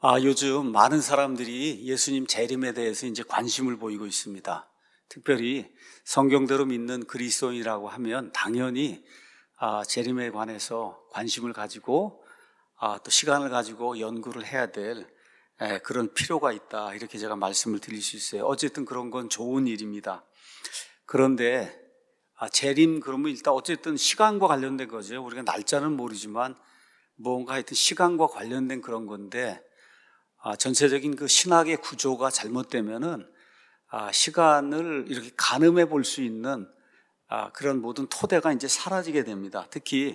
요즘 많은 사람들이 예수님 재림에 대해서 이제 관심을 보이고 있습니다. 특별히 성경대로 믿는 그리스도인이라고 하면 당연히 재림에 관해서 관심을 가지고 또 시간을 가지고 연구를 해야 될 그런 필요가 있다. 이렇게 제가 말씀을 드릴 수 있어요. 어쨌든 그런 건 좋은 일입니다. 그런데 재림 그러면 일단 어쨌든 시간과 관련된 거죠. 우리가 날짜는 모르지만 뭔가 하여튼 시간과 관련된 그런 건데 전체적인 그 신학의 구조가 잘못되면은 시간을 이렇게 가늠해 볼 수 있는 그런 모든 토대가 이제 사라지게 됩니다. 특히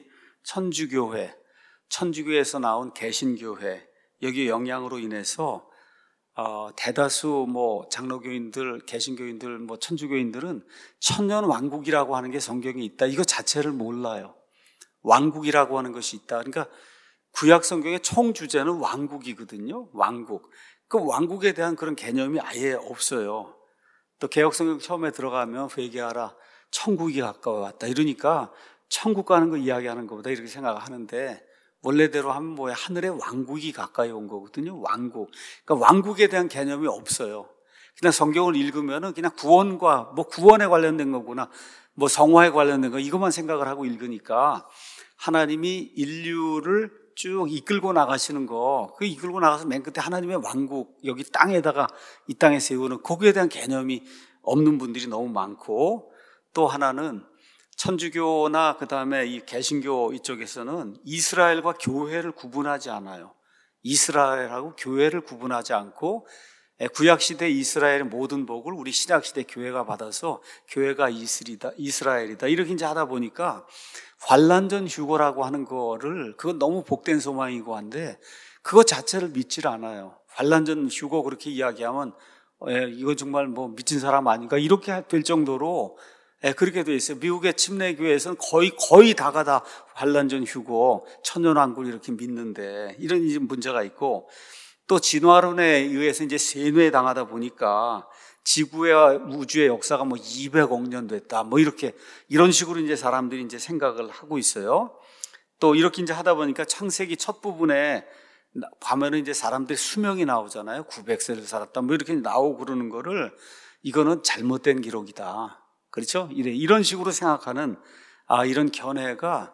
천주교에서 나온 개신교회 여기 영향으로 인해서 대다수 장로교인들, 개신교인들, 천주교인들은 천년 왕국이라고 하는 게 성경에 있다. 이거 자체를 몰라요. 왕국이라고 하는 것이 있다. 그러니까 구약 성경의 총 주제는 왕국이거든요. 왕국. 그 왕국에 대한 그런 개념이 아예 없어요. 또 개혁 성경 처음에 들어가면 회개하라. 천국이 가까워 왔다. 이러니까 천국 가는 거 이야기하는 것보다 이렇게 생각하는데 원래대로 하면 뭐야? 하늘의 왕국이 가까이 온 거거든요. 왕국. 그러니까 왕국에 대한 개념이 없어요. 그냥 성경을 읽으면은 그냥 구원에 관련된 거구나. 성화에 관련된 거 이것만 생각을 하고 읽으니까 하나님이 인류를 쭉 이끌고 나가시는 거, 그 이끌고 나가서 맨 끝에 하나님의 왕국, 여기 땅에다가 이 땅에 세우는 거기에 대한 개념이 없는 분들이 너무 많고, 또 하나는 천주교나 그 다음에 이 개신교 이쪽에서는 이스라엘과 교회를 구분하지 않아요. 이스라엘하고 교회를 구분하지 않고 구약시대 이스라엘의 모든 복을 우리 신약시대 교회가 받아서 교회가 이스라엘이다 이렇게 이제 하다 보니까 환난전 휴거라고 하는 거를 그건 너무 복된 소망이고 한데 그거 자체를 믿질 않아요. 환난전 휴거 그렇게 이야기하면 이거 정말 미친 사람 아닌가 이렇게 될 정도로 그렇게 돼 있어요. 미국의 침례교회에서는 거의 다가 다 환난전 휴거, 천년왕국을 이렇게 믿는데 이런 이제 문제가 있고 또 진화론에 의해서 이제 세뇌 당하다 보니까 지구와 우주의 역사가 200억 년 됐다. 이런 식으로 이제 사람들이 이제 생각을 하고 있어요. 또 이렇게 이제 하다 보니까 창세기 첫 부분에 가면은 이제 사람들의 수명이 나오잖아요. 900세를 살았다. 이렇게 나오고 그러는 거를 이거는 잘못된 기록이다. 그렇죠? 이런 식으로 생각하는 이런 견해가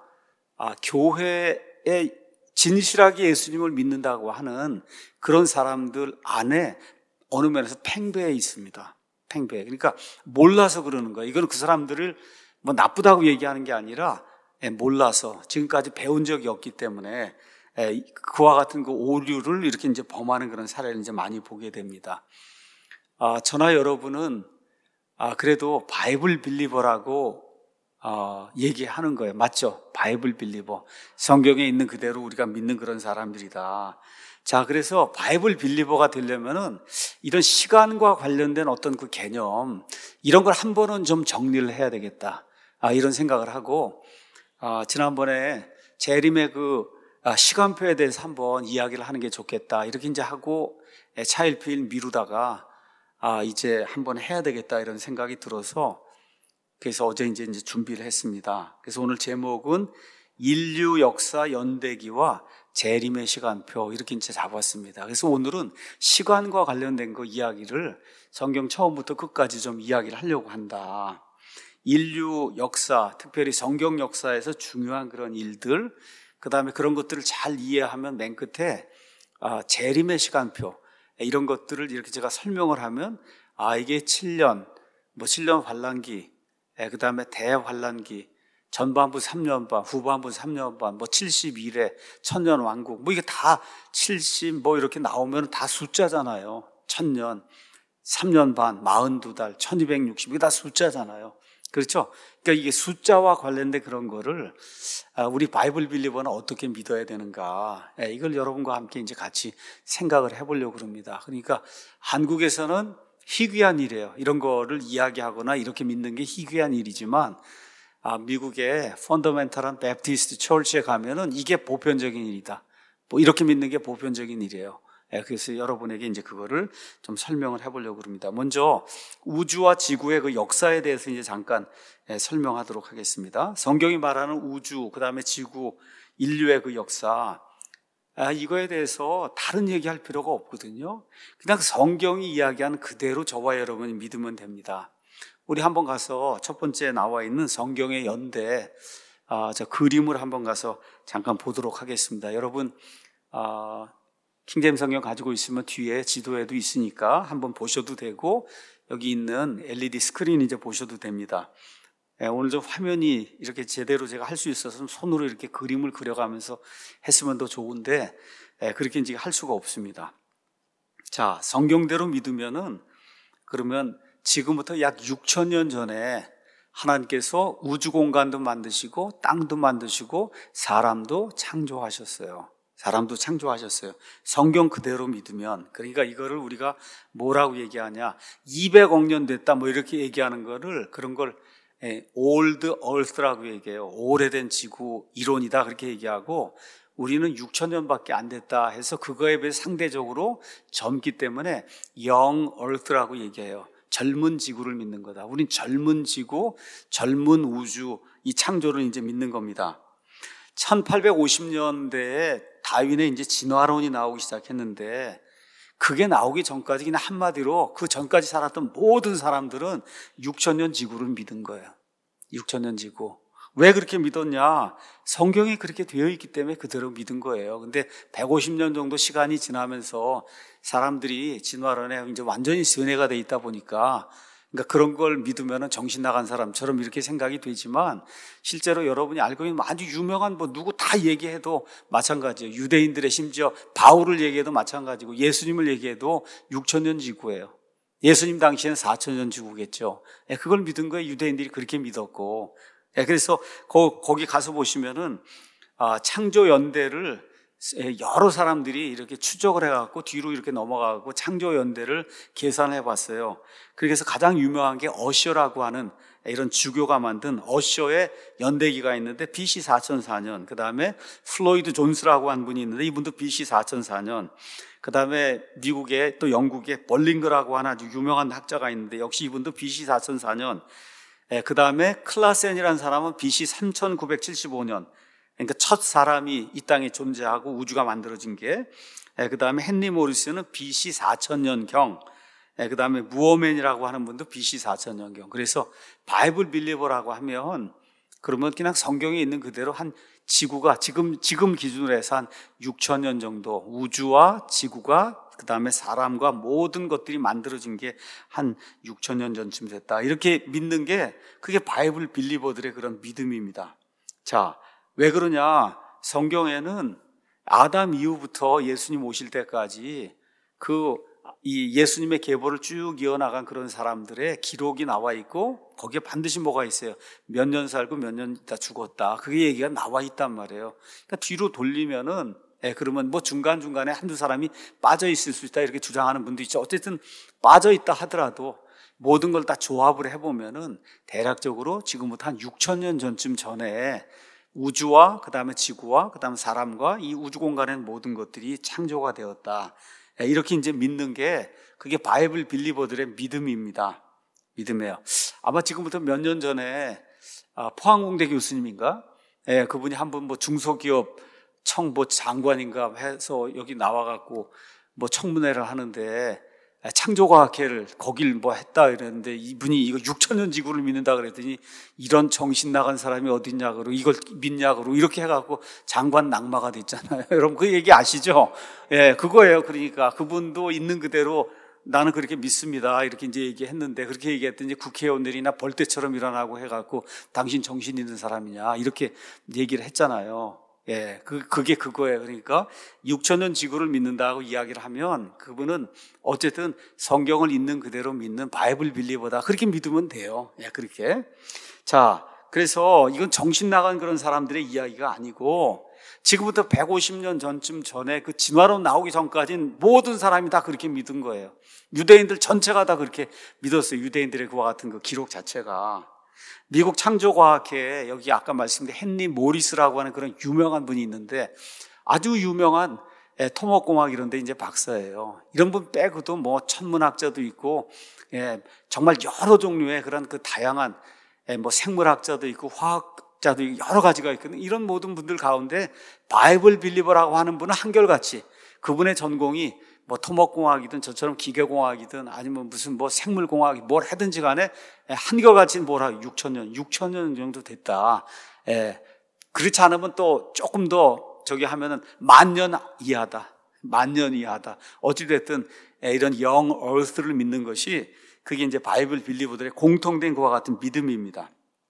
교회의 진실하게 예수님을 믿는다고 하는 그런 사람들 안에 어느 면에서 팽배해 있습니다. 팽배. 그러니까 몰라서 그러는 거예요. 이건 그 사람들을 나쁘다고 얘기하는 게 아니라 몰라서 지금까지 배운 적이 없기 때문에 그와 같은 그 오류를 이렇게 이제 범하는 그런 사례를 이제 많이 보게 됩니다. 저나 여러분은 그래도 바이블 빌리버라고 얘기하는 거예요. 맞죠? 바이블 빌리버. 성경에 있는 그대로 우리가 믿는 그런 사람들이다. 자, 그래서 바이블 빌리버가 되려면은 이런 시간과 관련된 어떤 그 개념, 이런 걸 한 번은 좀 정리를 해야 되겠다. 이런 생각을 하고, 지난번에 재림의 그 시간표에 대해서 한번 이야기를 하는 게 좋겠다. 이렇게 이제 하고 차일피일 미루다가 이제 한번 해야 되겠다. 이런 생각이 들어서 그래서 어제 이제 준비를 했습니다. 그래서 오늘 제목은 인류 역사 연대기와 재림의 시간표 이렇게 이제 잡았습니다. 그래서 오늘은 시간과 관련된 거 이야기를 성경 처음부터 끝까지 좀 이야기를 하려고 한다. 인류 역사, 특별히 성경 역사에서 중요한 그런 일들, 그 다음에 그런 것들을 잘 이해하면 맨 끝에 재림의 시간표 이런 것들을 이렇게 제가 설명을 하면 이게 7년, 7년 환란기, 그 다음에 대환란기, 전반부 3년 반, 후반부 3년 반, 71회, 천년 왕국, 이게 다 70, 이렇게 나오면 다 숫자잖아요. 1000년, 3년 반, 42달, 1260, 이게 다 숫자잖아요. 그렇죠? 그러니까 이게 숫자와 관련된 그런 거를 우리 바이블 빌리버는 어떻게 믿어야 되는가, 이걸 여러분과 함께 이제 같이 생각을 해보려고 합니다. 그러니까 한국에서는 희귀한 일이에요. 이런 거를 이야기하거나 이렇게 믿는 게 희귀한 일이지만 미국의 펀더멘탈한 베프티스트 처치에 가면은 이게 보편적인 일이다. 이렇게 믿는 게 보편적인 일이에요. 그래서 여러분에게 이제 그거를 좀 설명을 해보려고 합니다. 먼저 우주와 지구의 그 역사에 대해서 이제 잠깐 설명하도록 하겠습니다. 성경이 말하는 우주, 그 다음에 지구, 인류의 그 역사, 이거에 대해서 다른 얘기할 필요가 없거든요. 그냥 성경이 이야기하는 그대로 저와 여러분이 믿으면 됩니다. 우리 한번 가서 첫 번째 나와 있는 성경의 연대, 저 그림을 한번 가서 잠깐 보도록 하겠습니다. 여러분, 킹제임스 성경 가지고 있으면 뒤에 지도에도 있으니까 한번 보셔도 되고, 여기 있는 LED 스크린 이제 보셔도 됩니다. 오늘 좀 화면이 이렇게 제대로 제가 할 수 있어서 손으로 이렇게 그림을 그려가면서 했으면 더 좋은데, 그렇게 이제 할 수가 없습니다. 자, 성경대로 믿으면은, 그러면 지금부터 약 6,000년 전에 하나님께서 우주 공간도 만드시고 땅도 만드시고 사람도 창조하셨어요. 사람도 창조하셨어요. 성경 그대로 믿으면. 그러니까 이거를 우리가 뭐라고 얘기하냐, 200억 년 됐다 뭐 이렇게 얘기하는 거를, 그런 걸 old earth라고 얘기해요. 오래된 지구 이론이다 그렇게 얘기하고, 우리는 6,000년밖에 안 됐다 해서 그거에 비해 상대적으로 젊기 때문에 young earth라고 얘기해요. 젊은 지구를 믿는 거다. 우린 젊은 지구, 젊은 우주, 이 창조를 이제 믿는 겁니다. 1850년대에 다윈의 이제 진화론이 나오기 시작했는데, 그게 나오기 전까지 그냥 한마디로 그 전까지 살았던 모든 사람들은 6,000년 지구를 믿은 거예요. 6,000년 지구. 왜 그렇게 믿었냐? 성경에 그렇게 되어 있기 때문에 그대로 믿은 거예요. 근데 150년 정도 시간이 지나면서 사람들이 진화론에 이제 완전히 세뇌가 돼 있다 보니까, 그러니까 그런 걸 믿으면 정신 나간 사람처럼 이렇게 생각이 되지만, 실제로 여러분이 알고 있는 아주 유명한 누구 다 얘기해도 마찬가지예요. 유대인들의 심지어 바울을 얘기해도 마찬가지고, 예수님을 얘기해도 6,000년 지구예요. 예수님 당시에는 4,000년 지구겠죠. 그걸 믿은 거예요. 유대인들이 그렇게 믿었고. 그래서 거기 가서 보시면은 창조 연대를 여러 사람들이 이렇게 추적을 해갖고 뒤로 이렇게 넘어가고 창조 연대를 계산해 봤어요. 그래서 가장 유명한 게 어셔라고 하는 이런 주교가 만든 어셔의 연대기가 있는데, BC 4004년. 그 다음에 플로이드 존스라고 한 분이 있는데, 이분도 BC 4004년. 그 다음에 미국의 또 영국의 벌링거라고 하는 아주 유명한 학자가 있는데, 역시 이분도 BC 4004년. 그 다음에 클라센이라는 사람은 BC 3975년. 그러니까 첫 사람이 이 땅에 존재하고 우주가 만들어진 게. 그 다음에 헨리 모리스는 BC 4000년경. 그 다음에 무어맨이라고 하는 분도 BC 4000년경. 그래서 바이블 빌리버라고 하면, 그러면 그냥 성경에 있는 그대로 한 지구가 지금 기준으로 해서 한 6,000년 정도, 우주와 지구가, 그 다음에 사람과 모든 것들이 만들어진 게 한 6,000년 전쯤 됐다, 이렇게 믿는 게, 그게 바이블 빌리버들의 그런 믿음입니다. 자, 왜 그러냐? 성경에는 아담 이후부터 예수님 오실 때까지 이 예수님의 계보를 쭉 이어나간 그런 사람들의 기록이 나와 있고, 거기에 반드시 뭐가 있어요? 몇 년 살고 몇 년 있다 죽었다. 그게 얘기가 나와 있단 말이에요. 그러니까 뒤로 돌리면은, 그러면 중간중간에 한두 사람이 빠져 있을 수 있다 이렇게 주장하는 분도 있죠. 어쨌든 빠져 있다 하더라도 모든 걸 다 조합을 해보면은 대략적으로 지금부터 한 6,000년 전쯤 전에 우주와 그 다음에 지구와 그 다음에 사람과 이 우주 공간의 모든 것들이 창조가 되었다. 이렇게 이제 믿는 게, 그게 바이블 빌리버들의 믿음입니다. 믿음이에요. 아마 지금부터 몇 년 전에 포항공대 교수님인가? 그분이 한 분 중소기업 장관인가 해서 여기 나와갖고 청문회를 하는데, 창조과학회를 거길 했다 이랬는데, 이분이 이거 6,000년 지구를 믿는다 그랬더니, 이런 정신 나간 사람이 어딨냐고, 이걸 믿냐고, 이렇게 해갖고 장관 낙마가 됐잖아요. 여러분 그 얘기 아시죠? 그거예요. 그러니까 그분도 있는 그대로 나는 그렇게 믿습니다 이렇게 이제 얘기했는데, 그렇게 얘기했더니 국회의원들이나 벌떼처럼 일어나고 해갖고 당신 정신 있는 사람이냐 이렇게 얘기를 했잖아요. 그게 그거예요. 그러니까 6,000년 지구를 믿는다고 이야기를 하면, 그분은 어쨌든 성경을 있는 그대로 믿는 바이블 빌리버다, 그렇게 믿으면 돼요. 그렇게. 자, 그래서 이건 정신 나간 그런 사람들의 이야기가 아니고, 지금부터 150년 전쯤 전에 그 진화론 나오기 전까지는 모든 사람이 다 그렇게 믿은 거예요. 유대인들 전체가 다 그렇게 믿었어요. 유대인들의 그와 같은 그 기록 자체가. 미국 창조과학회에 여기 아까 말씀드린 헨리 모리스라고 하는 그런 유명한 분이 있는데, 아주 유명한 토목공학 이런 데 이제 박사예요. 이런 분 빼고도 천문학자도 있고, 정말 여러 종류의 그런 그 다양한 생물학자도 있고, 화학 자도 여러 가지가 있거든요. 이런 모든 분들 가운데 바이블 빌리버라고 하는 분은 한결같이 그분의 전공이 뭐 토목공학이든 저처럼 기계공학이든 아니면 무슨 뭐 생물공학이 뭘 하든지 간에 한결같이 뭐라 6,000년 정도 됐다. 그렇지 않으면 또 조금 더 저기 하면은 10,000년 이하다. 10,000년 이하다. 어찌됐든 이런 영 얼스를 믿는 것이 그게 이제 바이블 빌리버들의 공통된 그와 같은 믿음입니다.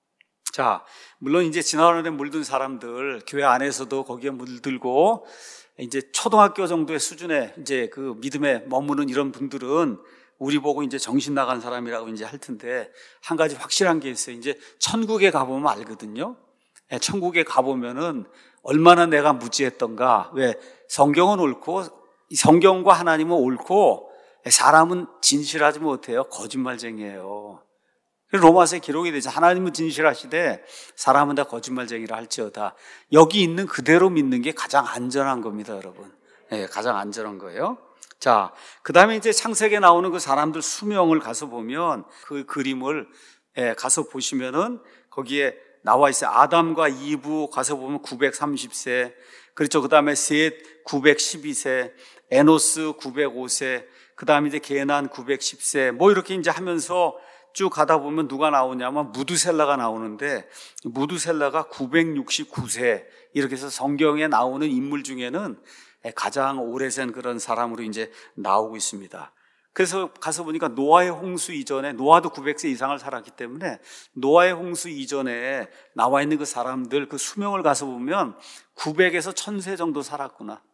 자, 물론 이제 지난번에 물든 사람들, 교회 안에서도 거기에 물들고, 이제 초등학교 정도의 수준의 이제 그 믿음에 머무는 이런 분들은 우리 보고 이제 정신 나간 사람이라고 이제 할 텐데, 한 가지 확실한 게 있어요. 이제 천국에 가보면 알거든요. 천국에 가보면은 얼마나 내가 무지했던가. 왜? 성경은 옳고, 성경과 하나님은 옳고, 사람은 진실하지 못해요. 거짓말쟁이에요. 로마서에 기록이 되죠. 하나님은 진실하시되 사람은 다 거짓말쟁이라 할지어다. 여기 있는 그대로 믿는 게 가장 안전한 겁니다, 여러분. 가장 안전한 거예요. 자, 그 다음에 이제 창세기에 나오는 그 사람들 수명을 가서 보면 그 그림을 가서 보시면은 거기에 나와 있어요. 아담과 이브 가서 보면 930세. 그렇죠. 그 다음에 셋 912세, 에노스 905세, 그 다음에 이제 게난 910세, 뭐 이렇게 이제 하면서 쭉 가다 보면 누가 나오냐면 무두셀라가 나오는데 무두셀라가 969세 이렇게 해서 성경에 나오는 인물 중에는 가장 오래 산 그런 사람으로 이제 나오고 있습니다. 그래서 가서 보니까 노아의 홍수 이전에 노아도 900세 이상을 살았기 때문에 노아의 홍수 이전에 나와 있는 그 사람들 그 수명을 가서 보면 900에서 1000세 정도 살았구나.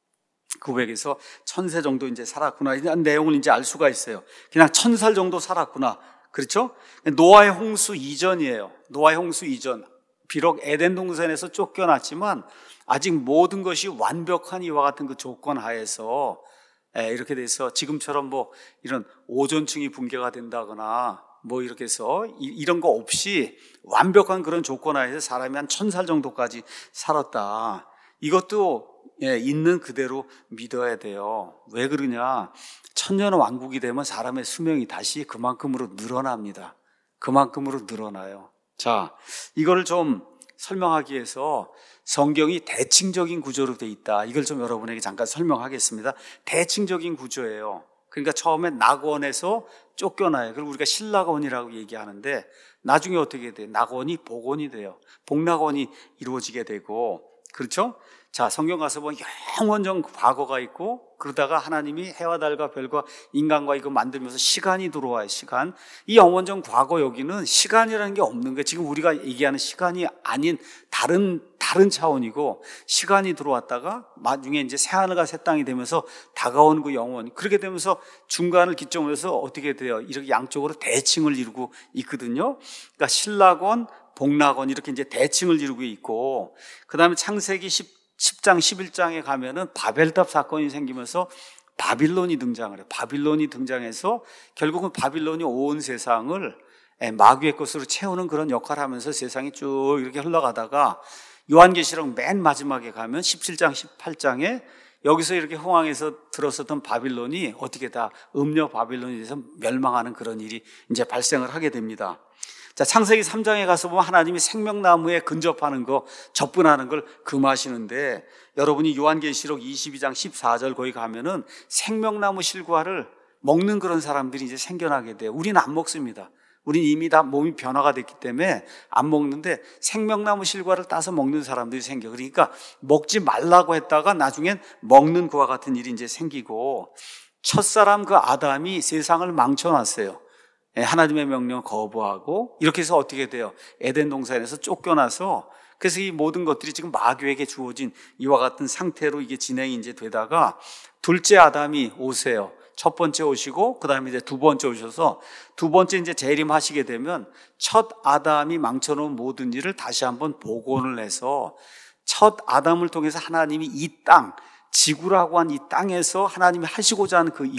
900에서 1000세 정도 이제 살았구나. 이런 내용을 이제 알 수가 있어요. 그냥 1000살 정도 살았구나. 그렇죠? 노아의 홍수 이전이에요. 노아의 홍수 이전. 비록 에덴 동산에서 쫓겨났지만 아직 모든 것이 완벽한 이와 같은 그 조건 하에서 이렇게 돼서 지금처럼 뭐 이런 오존층이 붕괴가 된다거나 뭐 이렇게 해서 이런 거 없이 완벽한 그런 조건 하에서 사람이 한 1000살 정도까지 살았다. 이것도 있는 그대로 믿어야 돼요. 왜 그러냐? 천년 왕국이 되면 사람의 수명이 다시 그만큼으로 늘어납니다. 그만큼으로 늘어나요. 자, 이거를 좀 설명하기 위해서 성경이 대칭적인 구조로 돼 있다. 이걸 좀 여러분에게 잠깐 설명하겠습니다. 대칭적인 구조예요. 그러니까 처음에 낙원에서 쫓겨나요. 그리고 우리가 신낙원이라고 얘기하는데 나중에 어떻게 돼요? 낙원이 복원이 돼요. 복낙원이 이루어지게 되고, 그렇죠? 자, 성경 가서 보면 영원전 과거가 있고 그러다가 하나님이 해와 달과 별과 인간과 이거 만들면서 시간이 들어와요. 시간. 이 영원전 과거 여기는 시간이라는 게 없는 거예요. 지금 우리가 얘기하는 시간이 아닌 다른 차원이고 시간이 들어왔다가 나중에 이제 새하늘과 새 땅이 되면서 다가온 그 영원. 그렇게 되면서 중간을 기점으로 해서 어떻게 돼요? 이렇게 양쪽으로 대칭을 이루고 있거든요. 그러니까 신낙원, 복낙원 이렇게 이제 대칭을 이루고 있고 그 다음에 창세기 10장, 11장에 가면은 바벨탑 사건이 생기면서 바빌론이 등장을 해요. 바빌론이 등장해서 결국은 바빌론이 온 세상을 마귀의 것으로 채우는 그런 역할을 하면서 세상이 쭉 이렇게 흘러가다가 요한계시록 맨 마지막에 가면 17장, 18장에 여기서 이렇게 흥황해서 들었었던 바빌론이 어떻게 다 음녀 바빌론이 돼서 멸망하는 그런 일이 이제 발생을 하게 됩니다. 자, 창세기 3장에 가서 보면 하나님이 생명나무에 근접하는 거, 접근하는 걸 금하시는데 여러분이 요한계시록 22장 14절 거기 가면은 생명나무 실과를 먹는 그런 사람들이 이제 생겨나게 돼요. 우리는 안 먹습니다. 우리는 이미 다 몸이 변화가 됐기 때문에 안 먹는데 생명나무 실과를 따서 먹는 사람들이 생겨. 그러니까 먹지 말라고 했다가 나중엔 먹는 그와 같은 일이 이제 생기고 첫사람 그 아담이 세상을 망쳐놨어요. 하나님의 명령을 거부하고 이렇게 해서 어떻게 돼요? 에덴 동산에서 쫓겨나서 그래서 이 모든 것들이 지금 마귀에게 주어진 이와 같은 상태로 이게 진행이 이제 되다가 둘째 아담이 오세요. 첫 번째 오시고 그 다음에 이제 두 번째 오셔서 두 번째 이제 재림하시게 되면 첫 아담이 망쳐놓은 모든 일을 다시 한번 복원을 해서 첫 아담을 통해서 하나님이 이 땅, 지구라고 한 이 땅에서 하나님이 하시고자 하는 그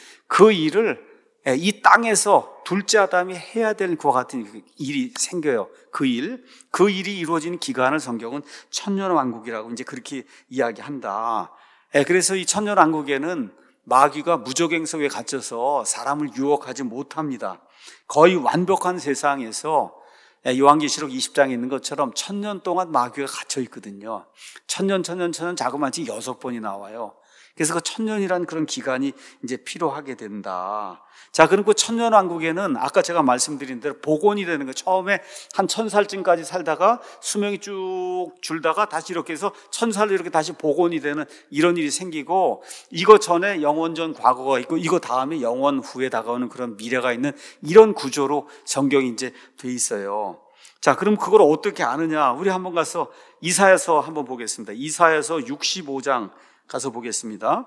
일을 이 땅에서 둘째 아담이 해야 될 그와 같은 일이 생겨요. 그 일이 이루어지는 기간을 성경은 천년왕국이라고 이제 그렇게 이야기한다. 그래서 이 천년왕국에는 마귀가 무적행석에 갇혀서 사람을 유혹하지 못합니다. 거의 완벽한 세상에서 요한계시록 20장에 있는 것처럼 1000년 동안 마귀가 갇혀 있거든요. 1000년 자그마치 6번이 나와요. 그래서 그 1000년이라는 그런 기간이 이제 필요하게 된다. 자, 그럼 그 1000년 왕국에는 아까 제가 말씀드린 대로 복원이 되는 거예요. 처음에 한 1000살쯤까지 살다가 수명이 쭉 줄다가 다시 이렇게 해서 1000살로 이렇게 다시 복원이 되는 이런 일이 생기고, 이거 전에 영원 전 과거가 있고 이거 다음에 영원 후에 다가오는 그런 미래가 있는 이런 구조로 성경이 이제 돼 있어요. 자, 그럼 그걸 어떻게 아느냐? 우리 한번 가서 이사야서 한번 보겠습니다. 이사야서 65장 가서 보겠습니다.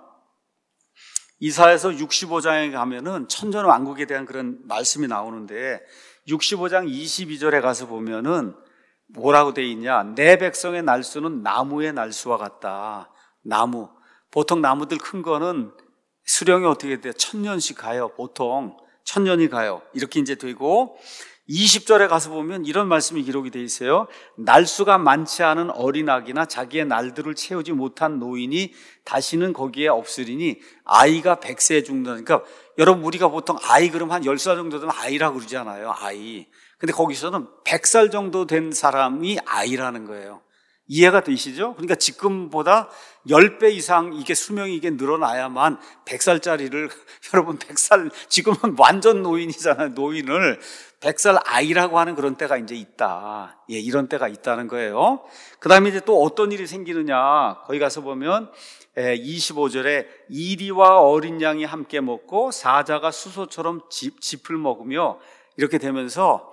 이사야서 65장에 가면은 천년왕국에 대한 그런 말씀이 나오는데 65장 22절에 가서 보면은 뭐라고 돼 있냐? 내 백성의 날수는 나무의 날수와 같다. 나무. 보통 나무들 큰 거는 수령이 어떻게 돼요? 1000년씩 가요. 보통 1000년이 가요. 이렇게 이제 되고 20절에 가서 보면 이런 말씀이 기록이 되어 있어요. 날수가 많지 않은 어린아기나 자기의 날들을 채우지 못한 노인이 다시는 거기에 없으리니 아이가 100세에 죽는다. 그러니까 여러분, 우리가 보통 아이 그러면 한 10살 정도 되면 아이라고 그러잖아요. 아이. 근데 거기서는 100살 정도 된 사람이 아이라는 거예요. 이해가 되시죠? 그러니까 지금보다 10배 이상 이게 수명이 이게 늘어나야만 100살짜리를 여러분 100살, 지금은 완전 노인이잖아요. 노인을 100살 아이라고 하는 그런 때가 이제 있다. 예, 이런 때가 있다는 거예요. 그 다음에 이제 또 어떤 일이 생기느냐. 거기 가서 보면 25절에 이리와 어린 양이 함께 먹고 사자가 수소처럼 짚을 먹으며 이렇게 되면서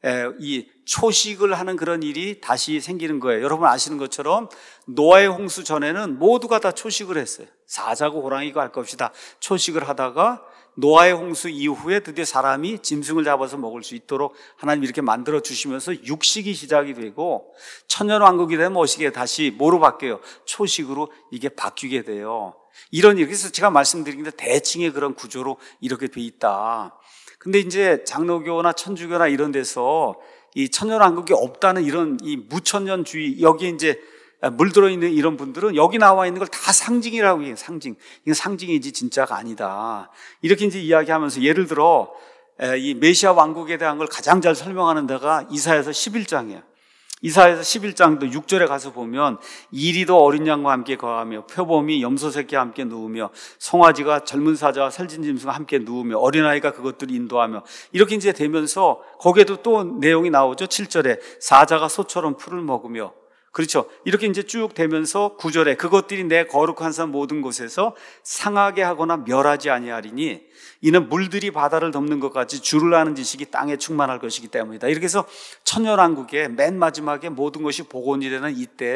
이 초식을 하는 그런 일이 다시 생기는 거예요. 여러분 아시는 것처럼 노아의 홍수 전에는 모두가 다 초식을 했어요. 사자고 호랑이고 할 것 없이 다 초식을 하다가 노아의 홍수 이후에 드디어 사람이 짐승을 잡아서 먹을 수 있도록 하나님이 이렇게 만들어 주시면서 육식이 시작이 되고 천년왕국이 되면 어떻게 다시 뭐로 바뀌어요? 초식으로 이게 바뀌게 돼요. 이런 일. 그래서 제가 말씀드린 게 대칭의 그런 구조로 이렇게 돼 있다. 근데 이제 장로교나 천주교나 이런 데서 이 천년왕국이 없다는 이런 이 무천년주의, 여기 이제 물들어 있는 이런 분들은 여기 나와 있는 걸 다 상징이라고 해요. 상징. 이건 상징이지 진짜가 아니다. 이렇게 이제 이야기하면서 예를 들어 이 메시아 왕국에 대한 걸 가장 잘 설명하는 데가 이사야서 11장이에요. 이사야서 11장도 6절에 가서 보면 이리도 어린 양과 함께 거하며 표범이 염소 새끼와 함께 누우며 송아지가 젊은 사자와 살찐 짐승과 함께 누우며 어린아이가 그것들을 인도하며 이렇게 이제 되면서 거기에도 또 내용이 나오죠. 7절에 사자가 소처럼 풀을 먹으며, 그렇죠. 이렇게 이제 쭉 되면서 9절에 그것들이 내 거룩한 산 모든 곳에서 상하게 하거나 멸하지 아니하리니 이는 물들이 바다를 덮는 것 같이 주를 아는 지식이 땅에 충만할 것이기 때문이다. 이렇게 해서 천년왕국의 맨 마지막에 모든 것이 복원이 되는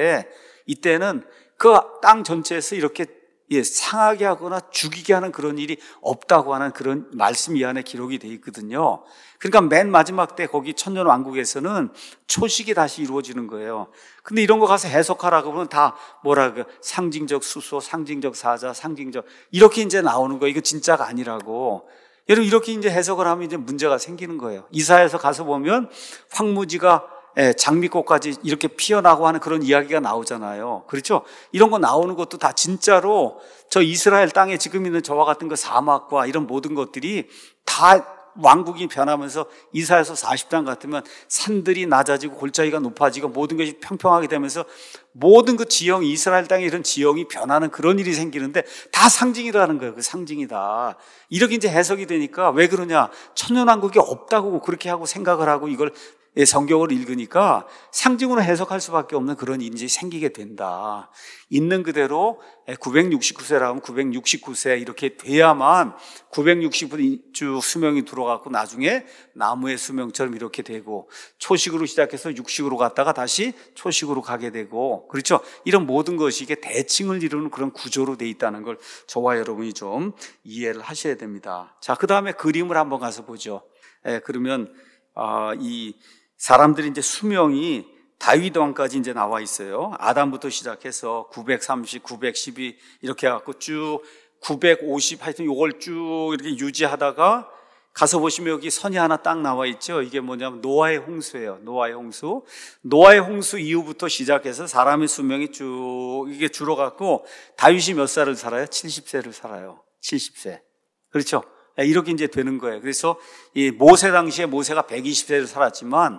이때는 그 땅 전체에서 이렇게 상하게 하거나 죽이게 하는 그런 일이 없다고 하는 그런 말씀 이 안에 기록이 되어 있거든요. 그러니까 맨 마지막 때 거기 천년왕국에서는 초식이 다시 이루어지는 거예요. 근데 이런 거 가서 해석하라고 하면 다 상징적 수소, 상징적 사자, 상징적 이렇게 이제 나오는 거예요. 이거 진짜가 아니라고. 여러분 이렇게 이제 해석을 하면 이제 문제가 생기는 거예요. 이사야서 가서 보면 황무지가 장미꽃까지 이렇게 피어나고 하는 그런 이야기가 나오잖아요. 그렇죠? 이런 거 나오는 것도 다 진짜로 저 이스라엘 땅에 지금 있는 저와 같은 그 사막과 이런 모든 것들이 다 왕국이 변하면서 이사야서 40장 같으면 산들이 낮아지고 골짜기가 높아지고 모든 것이 평평하게 되면서 모든 그 지형이 이스라엘 땅에 이런 지형이 변하는 그런 일이 생기는데 다 상징이라는 거예요. 그 상징이다. 이렇게 이제 해석이 되니까 왜 그러냐? 천년왕국이 없다고 그렇게 하고 생각을 하고 이걸 성경을 읽으니까 상징으로 해석할 수밖에 없는 그런 일이 생기게 된다. 있는 그대로 969세라면 969세 이렇게 돼야만 969주 수명이 들어가고 나중에 나무의 수명처럼 이렇게 되고 초식으로 시작해서 육식으로 갔다가 다시 초식으로 가게 되고, 그렇죠? 이런 모든 것이 이게 대칭을 이루는 그런 구조로 돼 있다는 걸 저와 여러분이 좀 이해를 하셔야 됩니다. 자, 그 다음에 그림을 한번 가서 보죠. 그러면 이 사람들이 이제 수명이 다윗 왕까지 이제 나와 있어요. 아담부터 시작해서 930, 912 이렇게 해갖고 쭉 950 하여튼 요걸 쭉 이렇게 유지하다가 가서 보시면 여기 선이 하나 딱 나와 있죠. 이게 뭐냐면 노아의 홍수예요. 노아의 홍수. 노아의 홍수 이후부터 시작해서 사람의 수명이 쭉 이게 줄어갖고 다윗이 몇 살을 살아요? 70세를 살아요. 70세. 그렇죠? 이렇게 이제 되는 거예요. 그래서 이 모세 당시에 모세가 120세를 살았지만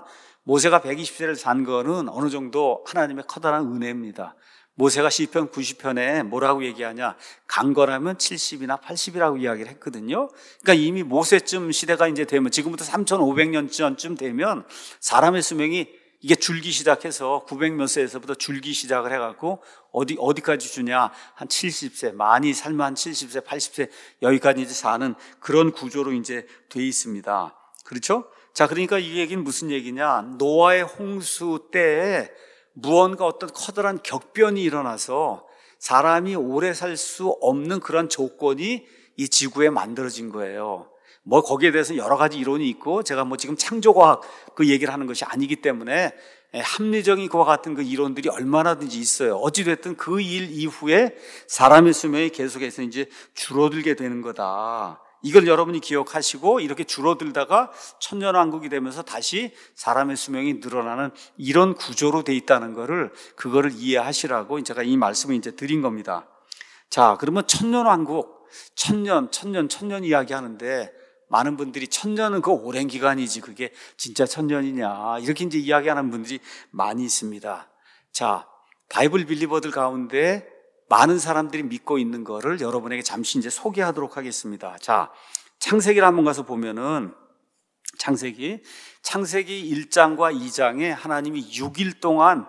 모세가 120세를 산 거는 어느 정도 하나님의 커다란 은혜입니다. 모세가 시편 90편에 뭐라고 얘기하냐, 강건하면 70이나 80이라고 이야기를 했거든요. 그러니까 이미 모세쯤 시대가 이제 되면, 지금부터 3,500년 전쯤 되면 사람의 수명이 이게 줄기 시작해서 900몇 세에서부터 줄기 시작을 해갖고 어디까지 주냐, 한 70세, 많이 살면 한 70세, 80세 여기까지 이제 사는 그런 구조로 이제 돼 있습니다. 그렇죠? 자, 그러니까 이 얘기는 무슨 얘기냐? 노아의 홍수 때에 무언가 어떤 커다란 격변이 일어나서 사람이 오래 살 수 없는 그런 조건이 이 지구에 만들어진 거예요. 뭐 거기에 대해서 여러 가지 이론이 있고, 제가 뭐 지금 창조과학 그 얘기를 하는 것이 아니기 때문에 합리적인 그와 같은 그 이론들이 얼마나든지 있어요. 어찌됐든 그 일 이후에 사람의 수명이 계속해서 이제 줄어들게 되는 거다. 이걸 여러분이 기억하시고, 이렇게 줄어들다가 천년왕국이 되면서 다시 사람의 수명이 늘어나는 이런 구조로 돼 있다는 그거를 이해하시라고 제가 이 말씀을 이제 드린 겁니다. 자, 그러면 천년왕국, 천년 이야기 하는데, 많은 분들이 천년은 그 오랜 기간이지 그게 진짜 천년이냐, 이렇게 이제 이야기하는 분들이 많이 있습니다. 자, 바이블 빌리버들 가운데 많은 사람들이 믿고 있는 거를 여러분에게 잠시 이제 소개하도록 하겠습니다. 자, 창세기를 한번 가서 보면은, 창세기 1장과 2장에 하나님이 6일 동안